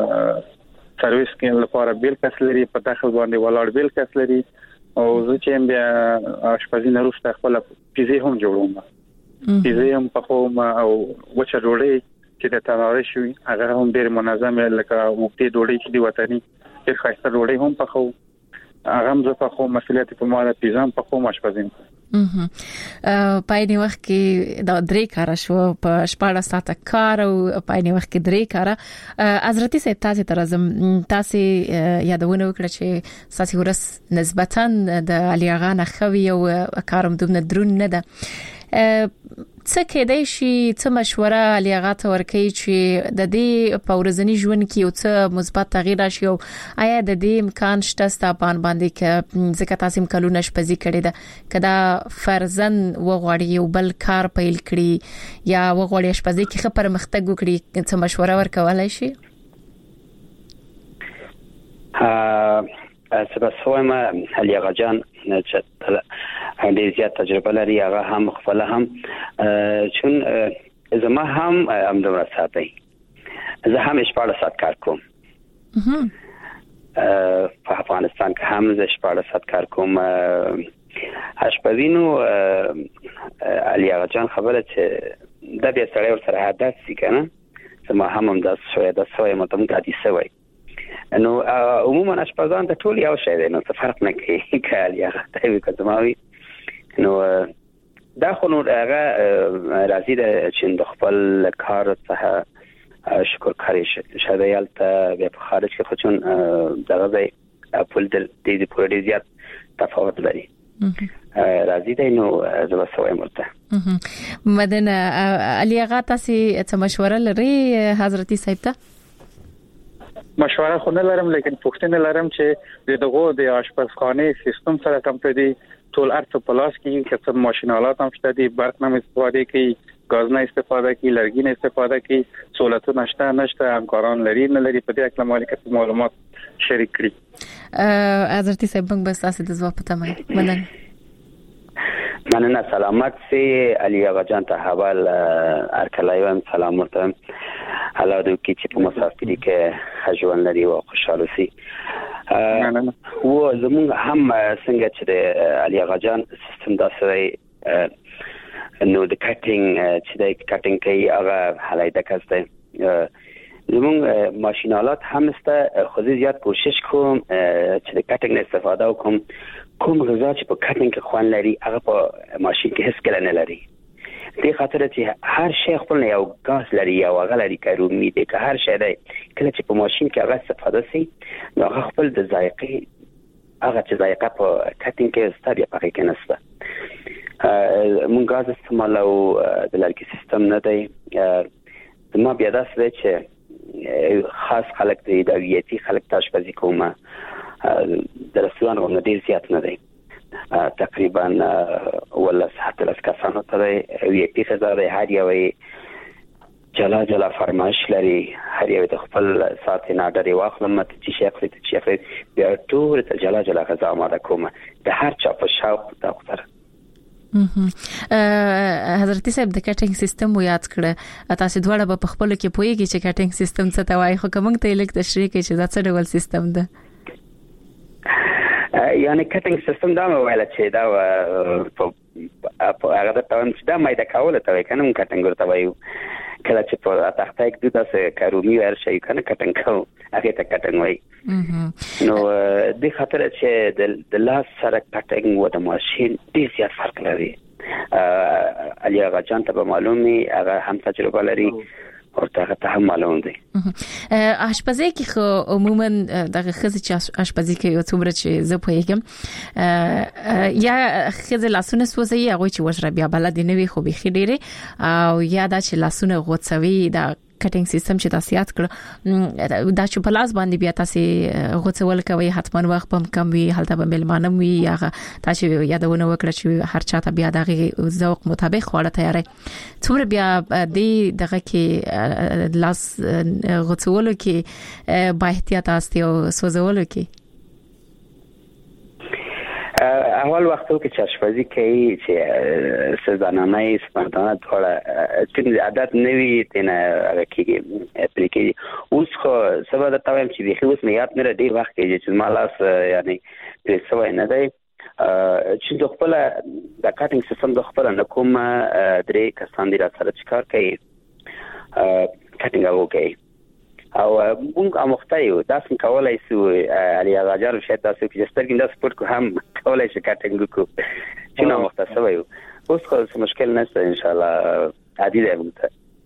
سرویس کې لپاره بیل کس لري په داخل باندې ولاړ بیل کس لري او زه چې بیا آشپزي نه روسته خپل پیزي هم جوړوم پیزي هم په کوم او وچه ډوډۍ چې د تناره شوی هغه هم ډیر منظم لکه وختي ډوډۍ چې دی وطني ډیر ښایسته ډوډۍ هم په خو هغه هم زه په خو مسؤلیت په ماده پیزام په خو آشپزي اه پایني وخت کې د درې کار شو په شپږ ساعته کار او پایني وخت کې درې کار حضرت صاحب تاسو ترزم تاسو یادونه وکړه چې تاسو ورس نسبتا د علي اغا نه خوي او کارم دومره درون نه ده څه کېدای شي څه مشوره علي اغا ته ورکړي چې د دې په ورځنی ژوند کې یو څه مثبت تغییر راشي او آیا د دې امکان شته ستاپان باندې کې ځکه تاسو کلونه شپزي کړی ده کدا فرزن وغوړی یو بل کار پیل کړي یا وغوړی شپزي کې خبر مختګ وکړي څه مشوره ورکولای شي ها سبسوم علي اغا جان چې ډېر زیات تجربه لري هغه هم خپل هم چون زما هم امدوره ساتي زه هم شپږ ساعت کار کوم په افغانستان کې هم زه شپږ ساعت کار کوم اشپزینو علي اغا جان خبره چې د بیا سره سره عادت سي کنه زما هم هم د سوې د سوې متم قادي سوې نو عموما اشپزان ته ټول یو شی دی نو څه فرق نه کوي کله یا ته وي کزماوي نو دا خو نو هغه راځي چې د خپل کار څخه شکر کاری شاده یالته بیا په خارج کې خو چون دغه ځای خپل د دې پروډي زیات تفاوت لري راځي دی نو زما سوې مرته مدن علي اغا تاسو څه مشوره لري حضرت صاحب ته مشوره خو نه لرم لیکن پوښتنه لرم چې دغه د آشپزخانه سیستم سره کوم ته دي ټول ارته پلاس کې چې څه ماشينالات هم شته دي برق نه استفاده کوي غاز نه استفاده کوي لرګي نه استفاده کوي سہولتونه نشته نشته همکاران لري نه لري په دې اړه مالکت معلومات شریک کړي. حضرت صاحب موږ بس تاسو د ځواب پته مې مننه مننه. سلامت سي علي اغا جان ته حوال ارکلایوم سلام ورته الله دې کې چې په مسافرۍ کې حجوان لري او خوشاله سي. و زموږ هم څنګه چې علي اغا جان سیستم داسې نو د کټینګ چې د کټینګ کوي هغه حالایده کسته زموږ ماشینالات هم است خو زیات کوشش کوم چې د کټینګ استفاده وکم کوم غذا چې په کټینګ کې خوان لري هغه په ماشين کې هیڅ کله نه لري. دې خاطر چې هر شی خپل یو غاز لري او هغه لري کارومي دي که هر شی دی کله چې په ماشين کې هغه استفاده سي نو هغه خپل د ذایقې هغه چې ذایقه په کټینګ کې ستاسو په کې نشته. مونږ غاز استعمالو د لرګي سیستم نه دی. ما بیا داسې چې خاص خلک دی د ویتي خلک تاشپزي کومه د رسټورانټ غو ډیر زیات نه دی تقریبا ولا ساعت لاس کسانو ته ویتي خزر هر یو جلا جلا فرمایش لري هر یو د خپل ساعت نه ډېر واخلم چې شیخ ته شیخ بیا ټول ته جلا جلا غذا آماده کومه د هر چا په شوق دا خبره. حضرت صاحب د کټینګ سیستم و یاد کړه تاسو دواړه په خپل کې پوهیږئ چې کټینګ سیستم څه ته وایي خو کوم ته لیک تشریح کوي چې دا څه ډول سیستم ده. یعنی کټینګ سیستم دا ویل چې دا په هغه د تاوم چې دا مایده کول ته وایي کنه کټینګ ورته وایي کله چې په تخته کې د تاسو کارومي ورشي کنه کټینګ کو هغه ته کټینګ وایي. نو د خاطر چې د لاس سره کټینګ و د ماشين ډیر زیات فرق لري. علي اغا جان ته معلومي هغه هم تجربه لري او ته ته هم معلوم دي. آشپزي کې خو عموما دغه خزه چې آشپزي کې یو څومره چې زه پوهیږم یا خزه لاسونه سوځي هغه چې وژره بیا بلد نه وي خو به خډيره او یا دا چې لاسونه غوڅوي دا کټینګ سیستم چې تاسو یاد کړ دا چې په لاس باندې بیا تاسو غوڅول کوي حتمان وخت پم کم وي هلته به ملمانه وي یا تاسو یادونه وکړه چې هر چاته بیا دغه ذوق مطابق خواړه تیارې څومره بیا دې دغه کې لاس غوڅولو کې با احتیاط است او سوزولو کې اول وختو کې چشپازي کوي چې سزانانه سپارتانه ټوله چې عادت نوي تنه هغه کې اپلیکي اوس خو سبا د تاوم چې به اوس نه یاد نه ډیر وخت کې چې مالاس یعنی پرسوي نه دی چې د خپل د کټینګ سیستم د خپل نه کوم درې کسان دي را سره کار کوي کټینګ اوکي او موږ امختایو تاسو کولای شو علي اغا جان شته تاسو چې سترګې د سپورت کو هم کولای شي کټینګ کو چې نو مختصر وي اوس خو مشکل نشته ان شاء الله عادي دی موږ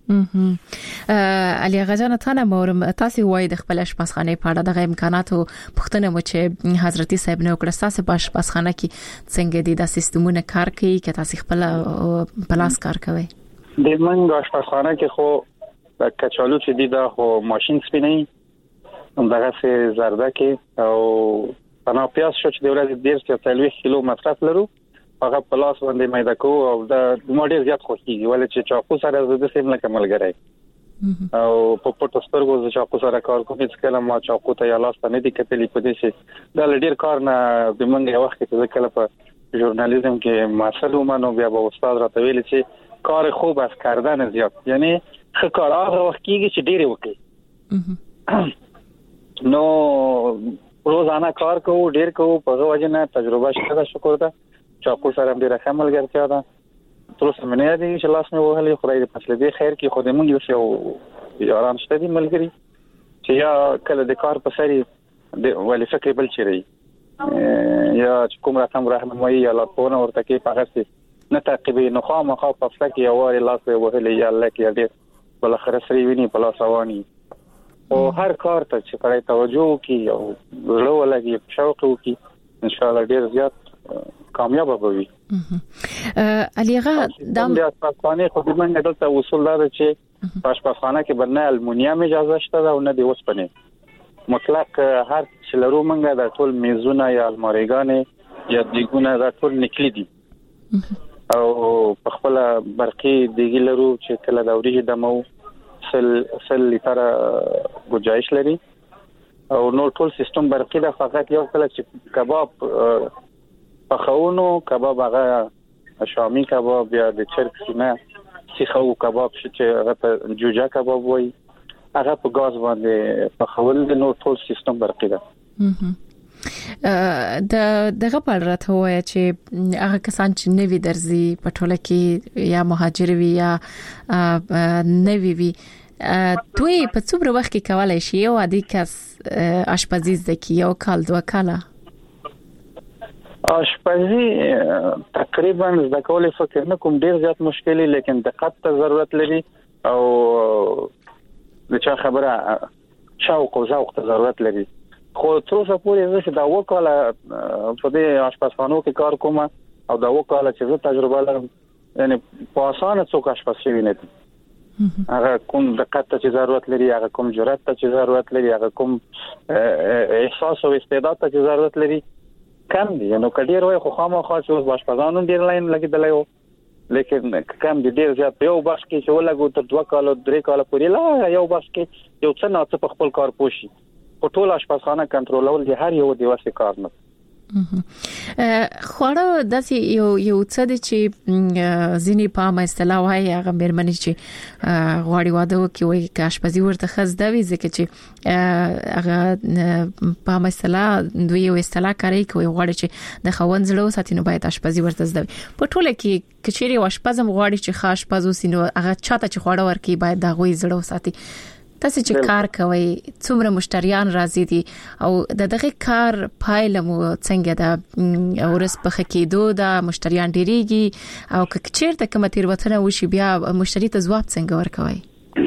علي اغا جان ته مورم تاسو وای د خپل اشپزخانه په اړه د امکاناتو پښتنه مو چې حضرت صاحب نو کړه تاسو په اشپزخانه کې څنګه دي د سیستمونه کار کوي چې تاسو خپل پلاس کار کوي د منګ اشپزخانه کې خو کچالو چې دی دا خو ماشين سپینې دغه سه زرده کې او انا پیاز شو چې د ورځې ډیر څلوي کیلو مصرف لرو هغه پلاس باندې مېدا کو او دا موډل زیات خوشي ولې چې چاقو سره زده سیم نه کمل غره او په پټو سترګو چې چاقو سره کار کوم چې کله ما چاقو ته یالاس نه دي کتلې په دې شي دا ډیر کار نه د منګ یو وخت کې کله په ژورنالیزم کې مسلو منو بیا به استاد راته ویل چې کار خوب اس کردن زیات یعنی خکار هغه وخت کېږي چې ډېر وکړي نو روزانه کار کوو ډېر کوو په وجه نه تجربه شته شکر ده چاقو سره ډېر خمل ګرځیا ده تر څو مې نه دي چې لاس مې وهلې خدای دې پسله دې خیر کې خو دې مونږ یو یاران شته دي ملګری چې یا کله د کار په سری ولې فکر بل چیرې یا کوم رقم راهنمایي یا لارښوونه ورته کې پاغسي نه تعقیبې نو خو مخه په فلک یو وری لاس وهلې یا الله کې ډېر بل خره سری ویني په لاس رواني او هر کار ته چې پرې توجه وکي او زړه ولګي شوق وکي ان شاء الله ډېر زیات کامیاب به وي. علي اغا دم د اشپزخانه خو د منګ دلته اصول دا چې اشپزخانه کې بنه المونیم اجازه شته او نه دی وسپنه مطلق هر چې لرو منګ د ټول میزونه یا الماریګانې یا دیګونه د ټول نکلي دي او په خپل برقي دیګي لرو چې کله د اوریج دمو سل سل لتر گنجائش لري او نو ټول سیستم برقی ده فقط یو کله چې کباب پخونو کباب هغه شامی کباب یا د چرګ سینه سیخو کباب چې هغه ته جوجا کباب وای هغه په غاز باندې پخول د نو ټول سیستم برقی ده د دغه په اړه راته وایي چې هغه کسان چې نوی درځي په ټوله کې یا مهاجر وي یا نوی وي دوی په څومره وخت کې کولای شي یو عادي کس آشپزي زده کی یو کال دوه کاله آشپزي تقریبا زده کولای فکر نه کوم ډیر زیات مشکلي لیکن دقت ته ضرورت لري او د چا خبره شوق او ذوق ته ضرورت لري خو تر اوسه پورې زه دا وکاله په دې آشپزخانو کې کار کوم او دا وکاله چې زه تجربه لرم یعنی په اسانه څوک آشپز شوی نه دي هغه کوم دقت ته ضرورت لري هغه کوم جرأت ته ضرورت لري هغه کوم احساس او استعداد ته ضرورت لري کم دي نو کډیر وای خو خامخا چې اوس باشپزانو ډیر لاین لګیدلای وو لیکن کم دي ډیر زیات یو بس کې چې ولګو تر دوه کال درې کال پورې لا یو بس کې یو څه نه څه په خپل کار پوشي په ټول آشپزخانه کنټرولول دي هر یو دی واسه کار نه خوړه داسې یو یو څه د چې ځینی په ما اصطلاح وایي هغه مېرمنې چې غواړي واده وکړي وایي که آشپزي ورته خزده وي ځکه چې هغه په ما اصطلاح دوی یو اصطلاح کوي کوي غواړي چې د خوند زړه وساتي نو باید آشپزي ورته زده وي په ټوله کې کچېری آشپزم غواړي چې خاص آشپز وسینو هغه چاته چې خوړه ورکړي باید دا غوي زړه وساتي تاسو چې کار کوي څومره مشتریان راځي دي او د دغه کار پایله مو څنګه ده ورس په خکېدو دا مشتریان ډیریږي او کچېرته کوم تیروتنه وشي بیا مشتری ته ځواب څنګه ورکوي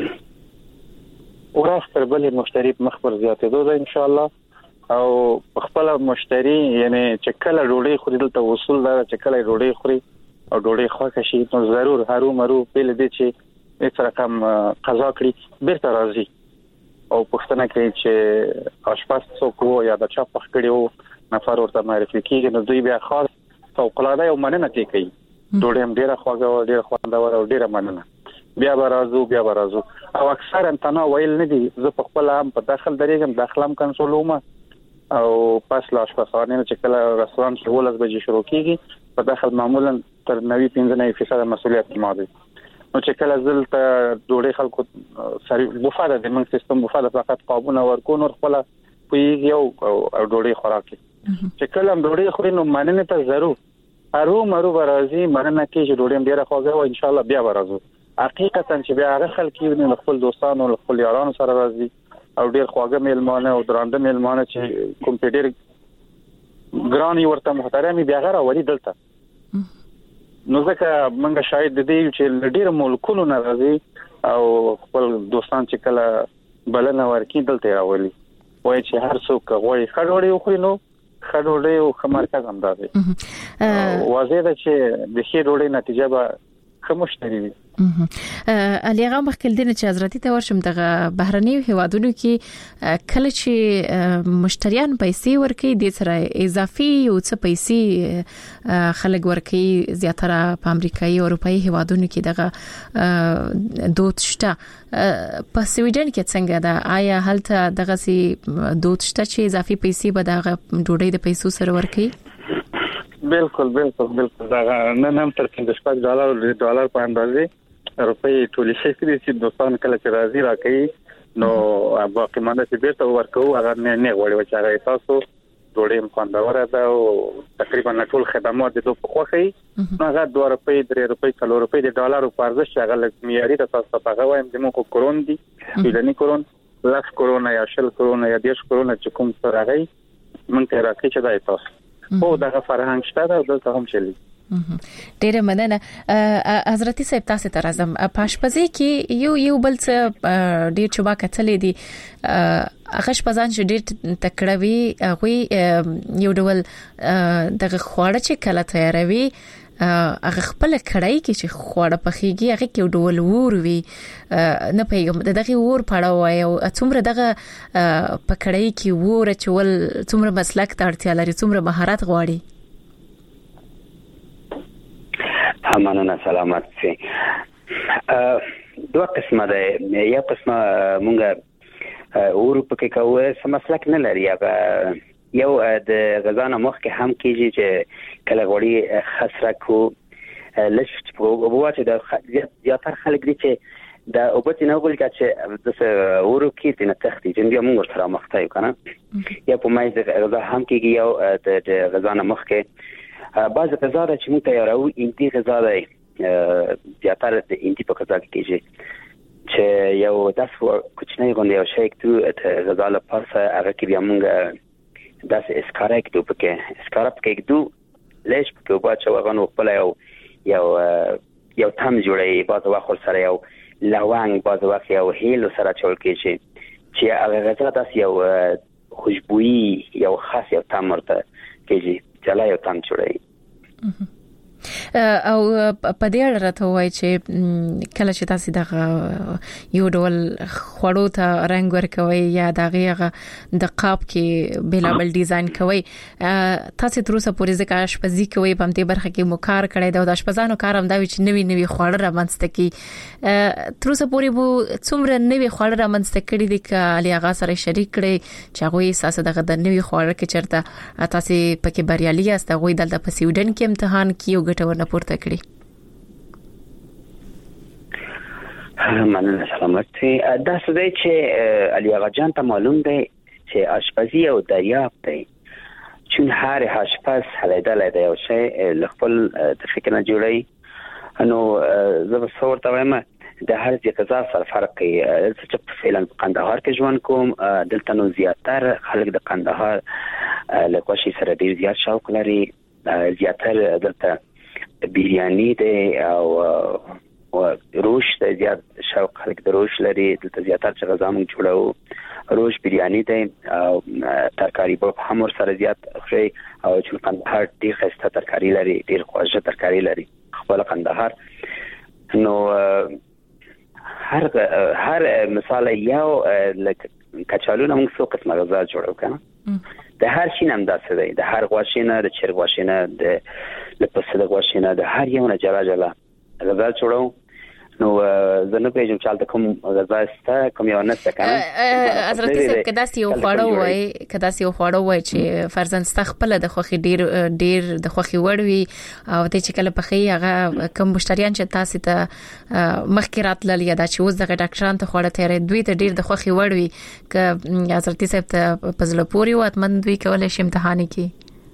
ورس تر بل مشتری مخبر زیاتېدو ده ان شاء الله او خپل مشتری یعنی چې کله ډوډۍ خوري دلته وصول ده چې کله ډوډۍ خوري او ډوډۍ خوښ شي نو ضرور هرو مرو په لدې چې هیڅ رقم قضا کړی بیرته راځي او پښتنه کوي چې آشپز څوک وو یا د چا پخ کړي وو نفر ورته معرفي کیږي نو دوی بیا خاص فوق العاده یو مننه کوي ډوډۍ هم ډیره خوږه او ډیره خوندور او ډیره مننه بیا برازو بیا برازو او اکثر انتنا ویل نه دي زه په خپل هم په داخل درېږم داخلم کنټرولوم او پس لا آشپزخانه چې کله رستورانت کې ولس بجې شروع کیږي په داخل معمولا تر نوي پنځه فیصد مسؤلیت ماده نو چې کله زلته ډوډۍ خلکو سری بوفاده د من سیستم بوفاده فقط قابونه ورکو نور خپل پویږي او ډوډۍ خوراکي چې کله ډوډۍ خوري نو مننه ته ضرور هرو مرو برازي مننه کې چې ډوډۍ ډیره خوږه او ان شاء الله بیا برازو حقیقتا چې بیا هغه خلک یې خپل دوستانو او خپل یارانو سره راځي او ډیر خواږه میلمانه او درانده میلمانه چې کوم په ډیر ګرانی ورته محترمي بیا غره ولې دلته نو ځکه موږ شاید د دې چې ډیر ملکونو ناراضي او خپل دوستان چې کله بلنه ورکی دلته راولي وای چې هر څوک غوړي خړوړي خو نو خړوړي او خمرکه هم ده واضح ده چې د شی ډوړي نتیجه به خموشتري وي علي هغه مخکې دنه چې حضرت ته ورشم دغه بهرنی هوادونو کې کله چې مشتریان پیسې ورکړي د سره اضافي او څه پیسې خلک ورکړي زیاتره په امریکایي او اروپایي هوادونو کې دغه دوت شته په سویډن کې څنګه ده آیا هلته دغه سي دوت شته چې اضافي پیسې به دغه ډوډۍ د پیسو سره ورکړي بالکل بالکل بالکل دا نن هم تر پنځه شپږ ډالر ډالر په اندازې روپۍ ټولې شي چې دوستان کله چې راځي راکړي نو باقي مانده چې بیرته ورکو هغه نه نه غوړي چې هغه تاسو ډوډۍ هم خوندور ده او تقریبا ټول خدمات د دوه خوخي هغه دوه روپۍ درې روپۍ څلور روپۍ د ډالر په ارزښت هغه معیاري تاسو په هغه وایم د مو کورون دي سویډني کورون لاس کورون یا شل کورون یا دیش کورون چې کوم سره راغی مونږ راکړي چې دا تاسو او دغه فرهنګ شته دا دلته هم چلی ډیره مننه حضرت صاحب تاسو ته راځم پاشپزي کې یو یو بل څه ډیر چوبا کتلې دي هغه شپزان چې ډیر تکړوي هغه یو ډول دغه خوړه چې کله تیاروي هغه خپل کړای کې چې خوړه پخېږي هغه کې ډول ور وي نه پیغام دغه ور پړاوي او څومره دغه پکړای کې ور چول څومره مسلک ته اړتیا لري څومره مهارت غواړي همانه سلامت سي دوه قسمه ده یا قسمه مونږه اور په کې کوه سم مسلک نه لري. هغه یو د غزا نه مخکې هم کېږي چې کله غوړي خسره کو لږ په وواچې د زیاتره خلک دي چې دا اوبت نه وګل چې د اورو کې نه تختی چې موږ موږ سره مخته یو کنه یا په مایز غزا هم کېږي یو د غزا نه مخکې بعض غزا چې موږ تیارو انتي غزا دی زیاتره د انتي په غزا کې کېږي چې یو داسې کوچنی غونډه یو شی کې غزا له پاسه هغه کې بیا موږ داسې اسکاره کې دوه پکې اسکاره پکې دوه لږ پکې وباچو هغه نو خپل یو یو یو تام جوړي بعض وخت سره یو لونګ بعض وخت یو هیل سره چول کېږي چې هغه غزا داسې یو خوشبوئی یو خاص یو تام ورته کېږي چې لا یو تام جوړي. او په دې اړه راته وایي چې کله چې تاسو دغه یو ډول خوړو ته رنگ ورکوي یا دغه د قاب کې بلابل ډیزاین کوي تاسو تر اوسه پورې ځکه آشپزي کوي په دې برخه کې مو کار کړی دا د آشپزانو کار هم دا چې نوی نوی خوړ را منځته کی تر اوسه پورې وو څومره نوی خوړ را منځته کړی دي ک علي اغا سره شریک کړي چې هغه اساس دغه د نوی خوړ کې چرته تاسو پکې بریالي یاست غوي دلته په سویډن کې امتحان کیو ګټور نه پورته کړی. مننه سلامت دا څه دی چې علي اغا جان ته معلوم دی چې آشپزي او دریاب دی چون هر آشپز حلیدل دی او شی خپل د فکر نه جوړي نو زه به څور ته وایم د هر ځای غذا سره فرق کوي چې فعلا قندهار کې ژوند کوم دلته نو زیاتره خلک د قندهار له کوشي سره ډیر زیات شوق لري زیاتره دلته بریانی دی او او روش د زیات شوق خلک د روش لري دلته زیاتره چې غذا موږ جوړو روش بریانی دی او ترکاری په هم سره زیات خوري او چې قندهار ډیر خسته ترکاری لري ډیر خوږه ترکاری لري خپل قندهار نو هر هر مثال یو لکه کچالو نه موږ څو قسمه غذا جوړو کنه د هر شي نام داسې دی د هر غوښینه د چرګ غوښینه د لپسه د غوښینه د هر یو نه جلا جلا غذا جوړو نو زه نه پیژم چې تاسو کوم غذا ستا کوم یو نه څنګه حضرت صاحب کدا سی یو خوړو وای کدا سی یو خوړو وای چې فرزند استخپل د خوخي ډیر ډیر د خوخي وړوي او ته چې کله پخې هغه کوم مشتریان چې تاسو ته مخکرات للی دا چې اوس د ډاکټرانو ته خوړه تیرې دوی ته ډیر د خوخي وړوي ک حضرت صاحب ته پزله پوری واتمن دوی کولای شي امتحان کی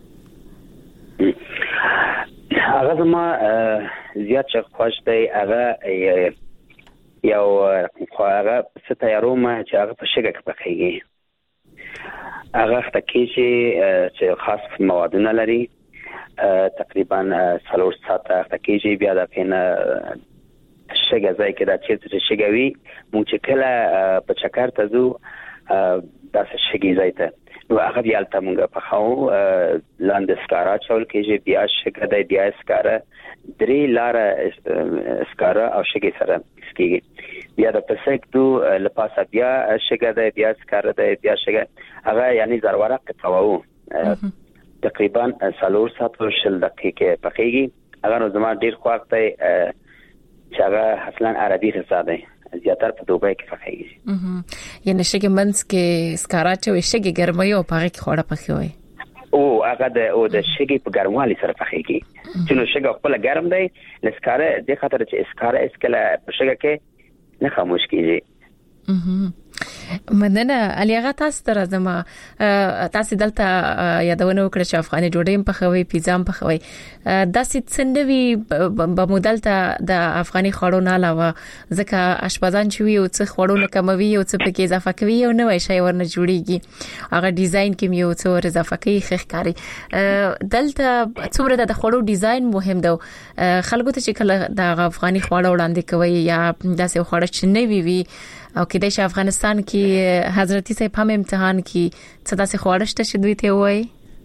هغه زما زیات څه خوښ دی هغه یو هغه څه تیاروم چې هغه په شګه کې پخېږي هغه فتکیږي چې خاص موادونه لري تقریبا څلور ساعته فتکیږي بیا د پینه شګه ځای کې دا چې شګه وي مونږ چې کله په چکر ته ځو دا شګه ځای ته نو هغه بیا تل موږ په خاو لاندې سکارا چول کېږي بیا شګه د بیا سکارا درې لار سکارا او شګه سره کېږي بیا د پسکتو لپاسه بیا شګه د بیا سکارا د بیا شګه هغه یعنی زروره قطعو تقریبا څلور ساعت او شل دقیقې پخېږي هغه نو زما ډیر خوښ دی چې هغه اصلا عربي غذا دی زیاتره په دوبۍ کې پخېږي یعنی شګه منځ کې سکارا چې شګه ګرمي او پغه کې خوړه پخېوي او هغه د او د شګه په ګرموالي سره پخېږي چې نو شګه خپل ګرم دی لسکاره د خاطر چې اسکاره اسکله په شګه کې نه خاموش کیږي مننه علي اغا تاسو تر زما تاسو دلته یادونه وکړه چې افغاني ډوډۍ په خوي پیزا په خوي داسې څنډوي په مودل ته د افغاني خړو نه علاوه ځکه اشپزان چې وي او څه خړو نه کموي او څه پکې اضافه کوي او نوې شی ورنه جوړيږي هغه ډیزاین کې یو څه ور اضافه کوي خخکاری دلته څومره د خړو ډیزاین مهم ده خلکو ته چې کله د افغاني خړو وړاندې کوي یا داسې خړ چې نه وي وي او کله چې افغانستان کې حضرت صاحب هم امتحان کې څه داسې خوړشته چې دوی ته وایي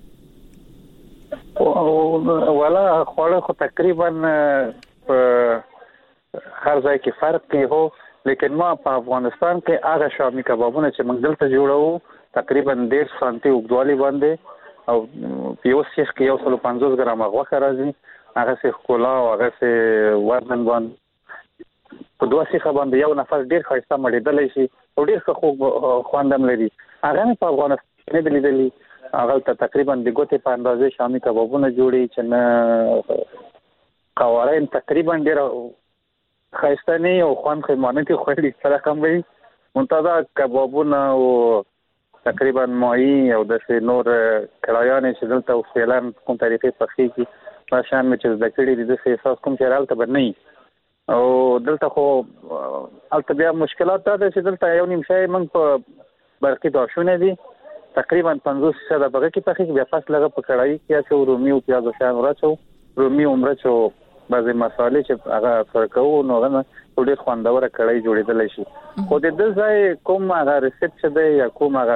او ولا خوړه خو تقریبا په هر ځای کې فرق کوي هو لیکن ما په افغانستان کې هغه شامي کبابونه چې موږ دلته جوړو تقریبا ډېر سانتي وګړي باندې او یو سیخ کې یو سل پنځوس ګرام غوښه راځي هغه سیخ کولا او هغه سه وزن باندې په دوه سیخه باندې یو نفر ډیر ښایسته مړېدلی شي او ډیر ښه خوندم لري. هغه په افغانستان کې لیدلی هغه ته تقریبا د ګوتې په اندازې شامي کبابونه جوړي چې نه قوارین تقریبا ډیر ښایسته نه او خوند خیمانتي خوړي سره کم وي منتظر کبابونه او تقریبا ماهی او د نور کړایانې چې دلته فعلا کوم طریقې پخېږي په شان مې چې د کړي د احساس کوم چې رالته بنئ او دلته خو البته بیا مشکلات دا چې دلته یو نیم شای موږ په برقي داشونه دي تقریبا پنځوس ساده بغه کې پخې بیا پس لږه په کړای کې چې رومي او پیاز او شان راچو رومي عمره بعضی مسالې چې هغه فرقو نو غنه ډېر خوندور کړای جوړېدل شي. خو د دې ځای کوم هغه ریسپټ چې دی یا کوم هغه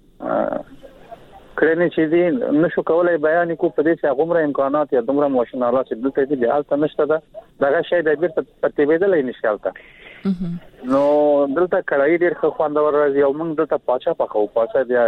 کړنې چې دي نشو کولای بیان کو په دې چې هغه امکانات یا دومره ماشينالات چې دلته دي حالت نشته ده دغه شی د بیرته ترتیبېدل نشالته. نو دلته کړای ډېر خوندور راځي او موږ دلته پاچا پخو پاچا بیا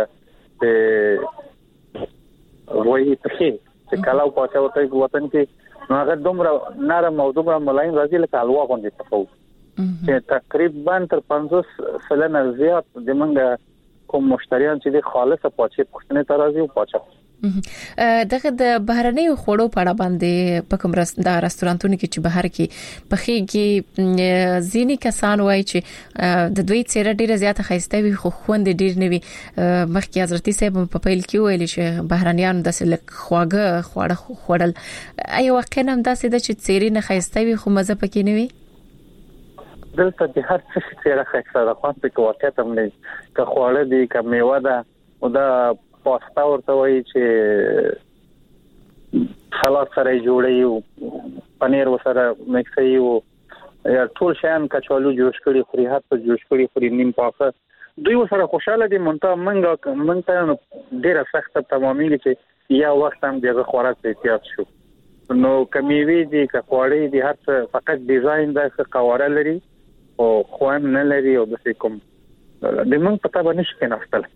د وایي ته چې کلاو پاچا وته وطن کې نو هغه دومره نرم او دومره ملایم راځي لکه حلوا غوندې پخو چې تقریبا تر پنځوس سلنه زیات د منګه کوم مشتریان چې د خالصه پاچې پښتنه ته راځي او پاچا دغه د بهرنۍ خوړو په اړه باندې په کوم د رستورانتونو کې چې بهر کې پخېږي ځینې کسان وایي چې د دوی څیره ډیره زیاته خسته وي خو خوند ډیر نه وي. مخکې حضرت صاحب په پیل کې ویل چې بهرنیان د سلک خواږه خوړه خوړل اي واقعا هم داسې د چې څیره نه خسته وي خو مزه پکې نه وي. دلته د هر څه څیره خسته ده خو په واقعیت هم نه که خواړه دي که میوه ده او دا پاستا ورته وایي چې سلاد سره جوړي او پنیر وسره مکسي او یا ټول شیان کچالو جوش کړي خوري هات په جوش کړي خوري نیم پاکه دوی وسره خوشاله دي مونږه منګه مونږ ته ډیره سخت تمامېږي چې یا وخت هم دغه خوراک ته احتیاط شو. نو کمیوي دي که خوړې دي هر څه فقط ډیزاین د قواره لري او خوان نه لري او د کوم د موږ پتا باندې شي نهفتل.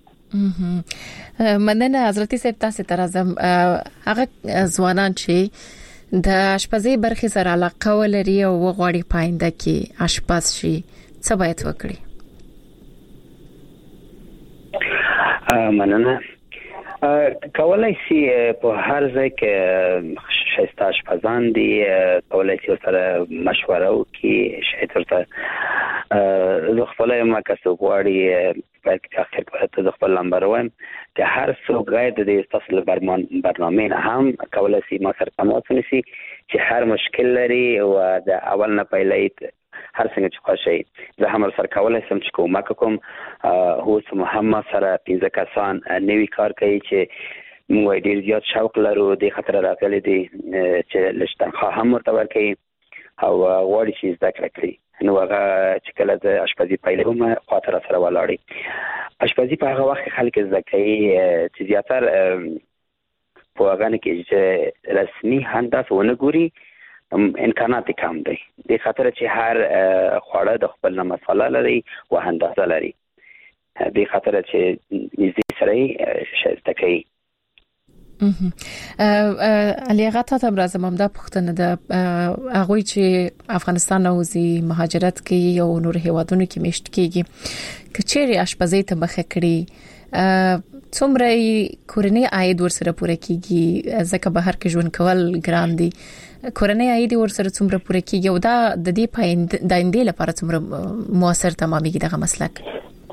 مننه حضرت صاحب تاسو ته راځم. هغه ځوانان چې د آشپزۍ برخې سره علاقه ولري او وغواړي پاینده کې آشپز شي څه باید وکړي؟ مننه. کولای شي په هر ځای کې شایسته آشپزان دي کولای شي سره مشوره وکړي شاید ورته زه خپل ما کسو غواړي په اخر کې ته خپل نمبر وایم چې هر څوک غواړي د تاسو لپاره برنامه نه هم کولای شي ما سره تماس ونیسي چې هر مشکل لري او د اول نه پیلې هر څنګه چې خوشي زه هم سره کولای شم چې کومک کوم. هو سم محمد سره پنځه کسان نوی کار کوي چې موږ ډیر زیات شوق لرو د خطر راغلي دي چې لشتنخوا هم ورته ورکوي او غواړي چې زده کړه کړي. نو هغه چې کله د آشپزۍ پیل هم خاطر سره ولاړی آشپزۍ په هغه وخت خلک زده کوي چې زیاتر په هغه نه کې چې رسمي هندسه ونه ګوري امکانات کم دي د خاطر چې هر خوړه د خپل مساله لري او هندسه لري د خاطر چې نږدې سره شایسته کوي. علي هغه ته برازم هم دا پښتنه د هغه چې افغانستان او زی مهاجرت کوي او نور هیوادونو کې مشت کیږي کچېری آشپزۍ ته مخه کړی څومره کورنۍ عاید ورسره پوره کیږي ځکه بهر کې ژوند کول ګران دي کورنۍ عاید ورسره څومره پوره کیږي او دا د دې پاین د اندې لپاره څومره موثر تمامېږي دغه مسلک؟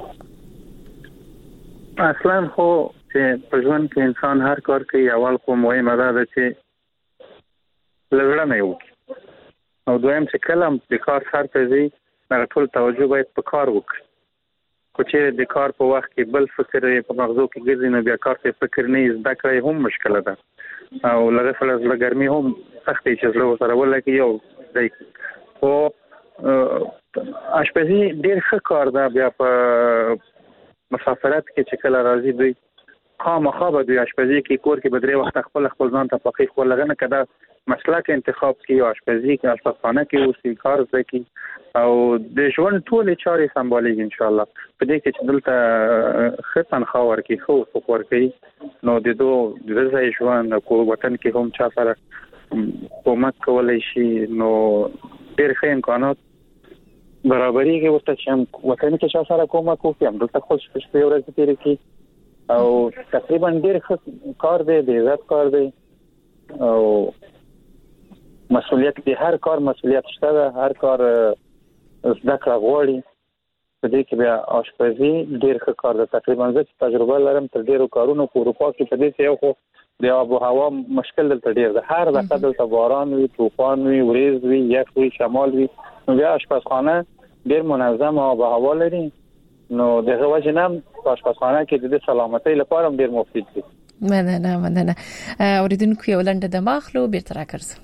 اصلا خو چې په ژوند کې انسان هر کار کوي اول خو مهمه ده چې لږه نه وي او دویم چې کلم د کار سره ته ځي هغه ټول توجه باید په کار وکړي. خو چې د کار په وخت کې بل فکر په مغزو کې ګرځي نو بیا کار ته فکر نه زده کړی هم مشکله ده او لږه سره د ګرمي هم سختي چې زړه سره ولکه یو دی. خو آشپزي ډېر ښه کار ده. بیا په مسافرت کې چې کله راځي دوی خامخا به دوی آشپزي کې کور کې بدري وخت خپل خپل ځان ته پخې خو لګنه کده مسلک انتخاب کې آشپزي کې آشپزخانه کې اوسې کار وکړي او د ژوند ټول چارې سمبالېږي ان شاء الله. په دې کې چې دلته خطن خاور کې خو خور کوي نو د دوه د ځای ژوند کو وطن کې هم چا سره کومک کولای شي نو ډېر ښه امکانات برابرۍ کې ورته چې وطن کې چې سره کومه کوي هم دلته خو شپې ورځې تیر کی او تقریبا ډېر ښه کار دی د عزت کار دی او مسؤلیت دی، هر کار مسؤلیت شته ده، هر کار زده کړه غواړي. په دې کې بیا آشپزي ډېر ښه کار ده. تقریبا زه چې تجربه لرم تر ډېرو کارونو په اروپا کې په دې کې یو خو د آب و هوا مشکل دلته ډېر ده، هر دقیقه دلته باران وي، طوفان وي، وریځ وي، یخ وي، شمال وي. نو بیا آشپزخانه ډېر منظم آب و هوا لري، نو دغه وجه نه په آشپزخانه کې د سلامتۍ لپاره هم ډېر مفید دي. مننه مننه. اوریدونکو یو لنډه د ماخلو بیرته راکړم.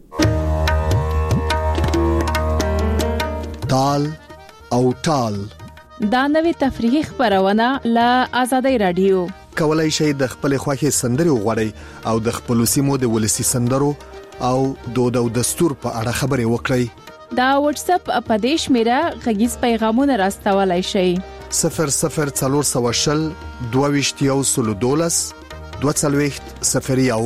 تال او تال دا نوې تفریحي خبرونه له آزادۍ رادیو. کولای شئ د خپل خوښي سندري وغوړئ او د خپل سیمو د ولسی سندرو او دود او دستور په اړه خبرې وکړئ. دا واتس اپ اپدیش میرا غږیز پیغامونه راستولای شئ. صفر صفر څلور سو شل دوه ویشتیو سلو دولس دوه څلوېښت صفر یو.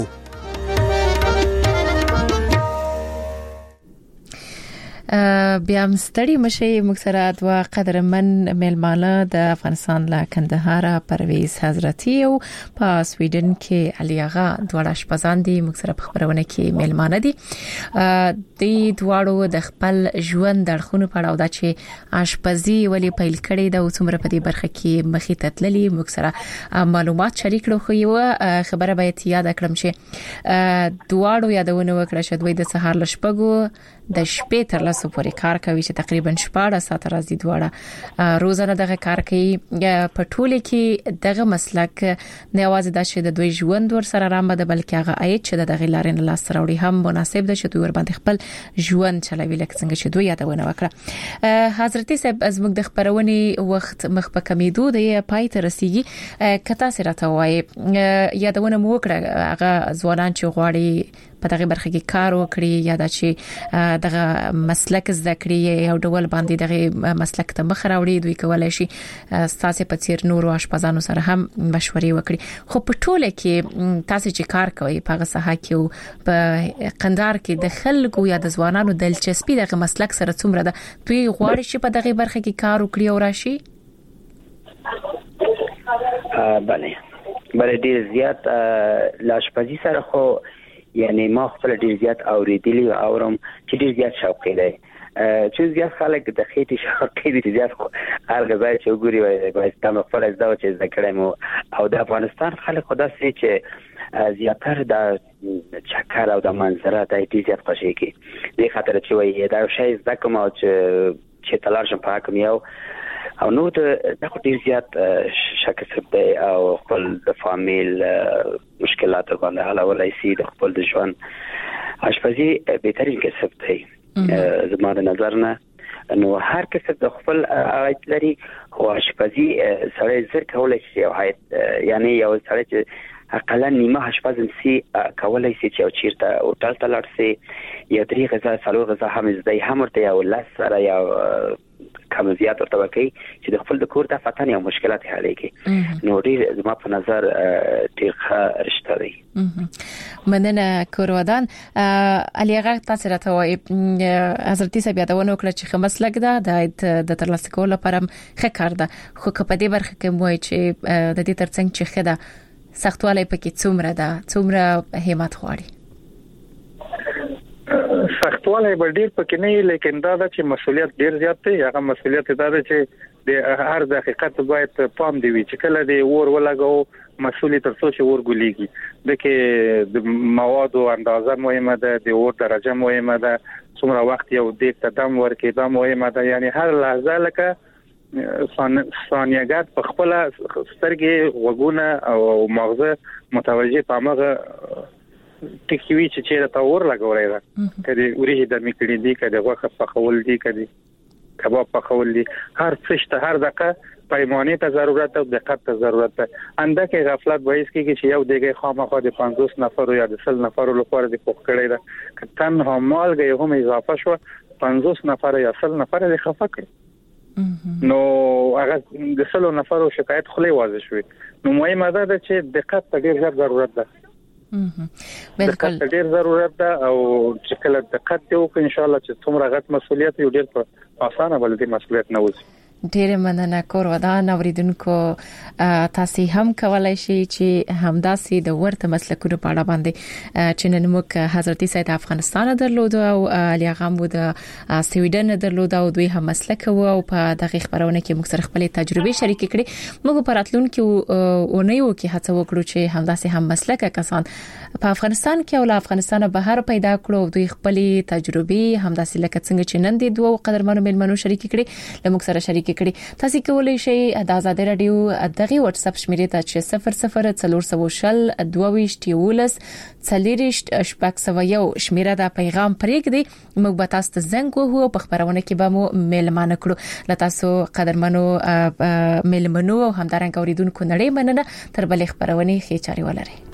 بیا مستړی مشي موږ سره د قدرمن میلمانه د افغانستان له کندهار پرویز حضرتي او په سویډن کې علي اغا دواړه شپزان دي موږ سره په خبرونه کې میلمانه دي. د دواړو د خپل ژوند درخونه پړاو دا چې آشپزي ولې پیل کړي د څومره په دې برخه کې مخې ته تللي موږ سره معلومات شریک کړو. خو یو خبره باید یاد کړم چې دواړو یادونه وکړه چې دوی د سهار لشپګو د شپې تر لاسو پورې کار کوي چې تقریبا شپږ ساعته راځي دواړه روزانه دغه کار کوي. په ټوله کې دغه مسلک نه یوازې د شه د دوی ژوند ور سره رام بده بلکې هغه عاید چې د دغه لارې لاس راوړي هم مناسب ده چې دوی ور باندې خپل ژوند چلوي لکه څنګه چې دوی یادونه وکړه. حضرت صاحب زموږ د خبرونې وخت مخ په کمیدو د پای ته رسیدي کته سره ته وایي یادونه مو وکړه هغه ځوانان چې غواړي په دغه برخه کې کار وکړي یا د چې دغه مسلک زده کړي یو ډول باندې دغه مسلک ته مخ راوړي دوی کولای شي تاسو په څیر نور آشپزانو سره هم مشورې وکړي. خو په ټوله کې تاسو چې کار کوي په هغه ساحه کې په قندار کې د خلکو یا د ځوانانو دلچسپي دغه مسلک سره څومره ده دوی غواړي چې په دغه برخه کې کار وکړي او راشي؟ ا بله بله ډیر زیات لاشپزي سره خو یعنی ما خپل ډیر زیات اوریدلی او اورم چې ډیر زیات شوق لري چې زیات خلک د خېټې شوق لري زیات هر غذا چې وګوري وایي تاسو خپل ځدا چې ذکر مو او د افغانستان خلک خدا سي چې زیاتره د چکر او د منظره د ډیر زیات خوشي دي خاطر چې وایي دا شی زکه مو چې چې تلار شم پاکم یو او نو د ډیر زیات شکه دی او خپل د فامیل مشکلات باندې حل ولای شي د خپل د ژوند آشپزي بهترین کسب دی زما د نظر نه نو هر کسب د خپل عاید لري خو آشپزي سره زر کولای شي او یعنی یو سره چې اقلا نیمه آشپز سي کولای شي چې چیرته هوټل ته لاړ شي یا درې غذا څلور غذا هم زده هم ورته یو لاس سره یا کم زیات ورته کوي چې د خپل د کور د فتن یا مشکلات حل کړي نو ډیر زما په نظر ډیر ښه رشته دی. مننه کورودان. علي اغا تاسو راته وایي حضرت صاحب یادونه وکړه چې مسلک دا د ترلاسه کولو لپاره ښه کار ده خو په دې برخه کې موي چې د دې ترڅنګ چې خدا سختوالی پکې څومره ده څومره همت غواړي؟ سختوالی به ډیر پکې نه لیکن دا چې مسؤلیت ډیر زیات دی. هغه مسؤلیت دا دی چې د هر دقیقه باید پام دی چې کله دی ور ولګو مسؤلیت تر څو چې ور ګلیږي د کې د موادو اندازه مهمه ده د اور درجه مهمه ده څومره وخت یو د تدام ورکې دا مهمه ده یعنی هر لحظه لکه ثانیه‌ګات په خپل سترګې وګونه او مغزه متوجه پامغه ټکیوي چې چیرې تا ور لګورای دا کدي ورې د میکړې دي کدي غوښه په خول دي کدي کباب په خول دي هر څه ته هر دقیقه پیمانه ته ضرورت او دقت ته ضرورت ده. انده کې غفلت وایي چې یو دیګه خامخا د پنځوس نفر یا د سل نفر لپاره د پوښ کړی ده که تنها مالګه هم اضافه شو پنځوس نفر یا سل نفر د خفه کړ نو هغه د سل نفر شکایت خلې واضح شوی نو مهمه ده چې دقت ته ډیر ضرورت ده بالکل ډېر ضرورت ده او چې کله دقت دی او ان شاء الله چې څومره غټ مسولیت یو ډېر په اسانه بلدي مسولیت نه وځي. ډېر مننه کور ودان اوریدونکو تاسو هم کولای شئ چې همداسې د ورته مسلکونو په اړه باندې چې نن موږ حضرت سید افغانستان درلود او علي اغا مو د سویډن درلود او دوی هم مسلک وو او په دغه خبرونه کې موږ سره خپل تجربه شریک کړې. موږ په راتلونکو اونیو کې هڅه وکړو چې همداسې هم مسلک کسان په افغانستان کې او له افغانستان بهر پیدا کړو دوی خپل تجربه همداسې لکه څنګه چې نن دي دوه قدرمنو ملمنو شریک کړي لموږ سره شریک کړي. تاسو کولای شئ د آزاد رادیو دغه واتس اپ شمیرې ته چې صفر صفر څلور سوه شل دوه ویشت یولس څلریشت شپږ سوه یو شمیره د پیغام پرېږدي. موږ به تاسو ته زنګ وهو په خبرونه کې به مو ملمانه کړو. ل تاسو قدرمنو ملمنو او همدارنګ اوریدونکو نړۍ مننه تر بلې خبرونه خې چاري ولري.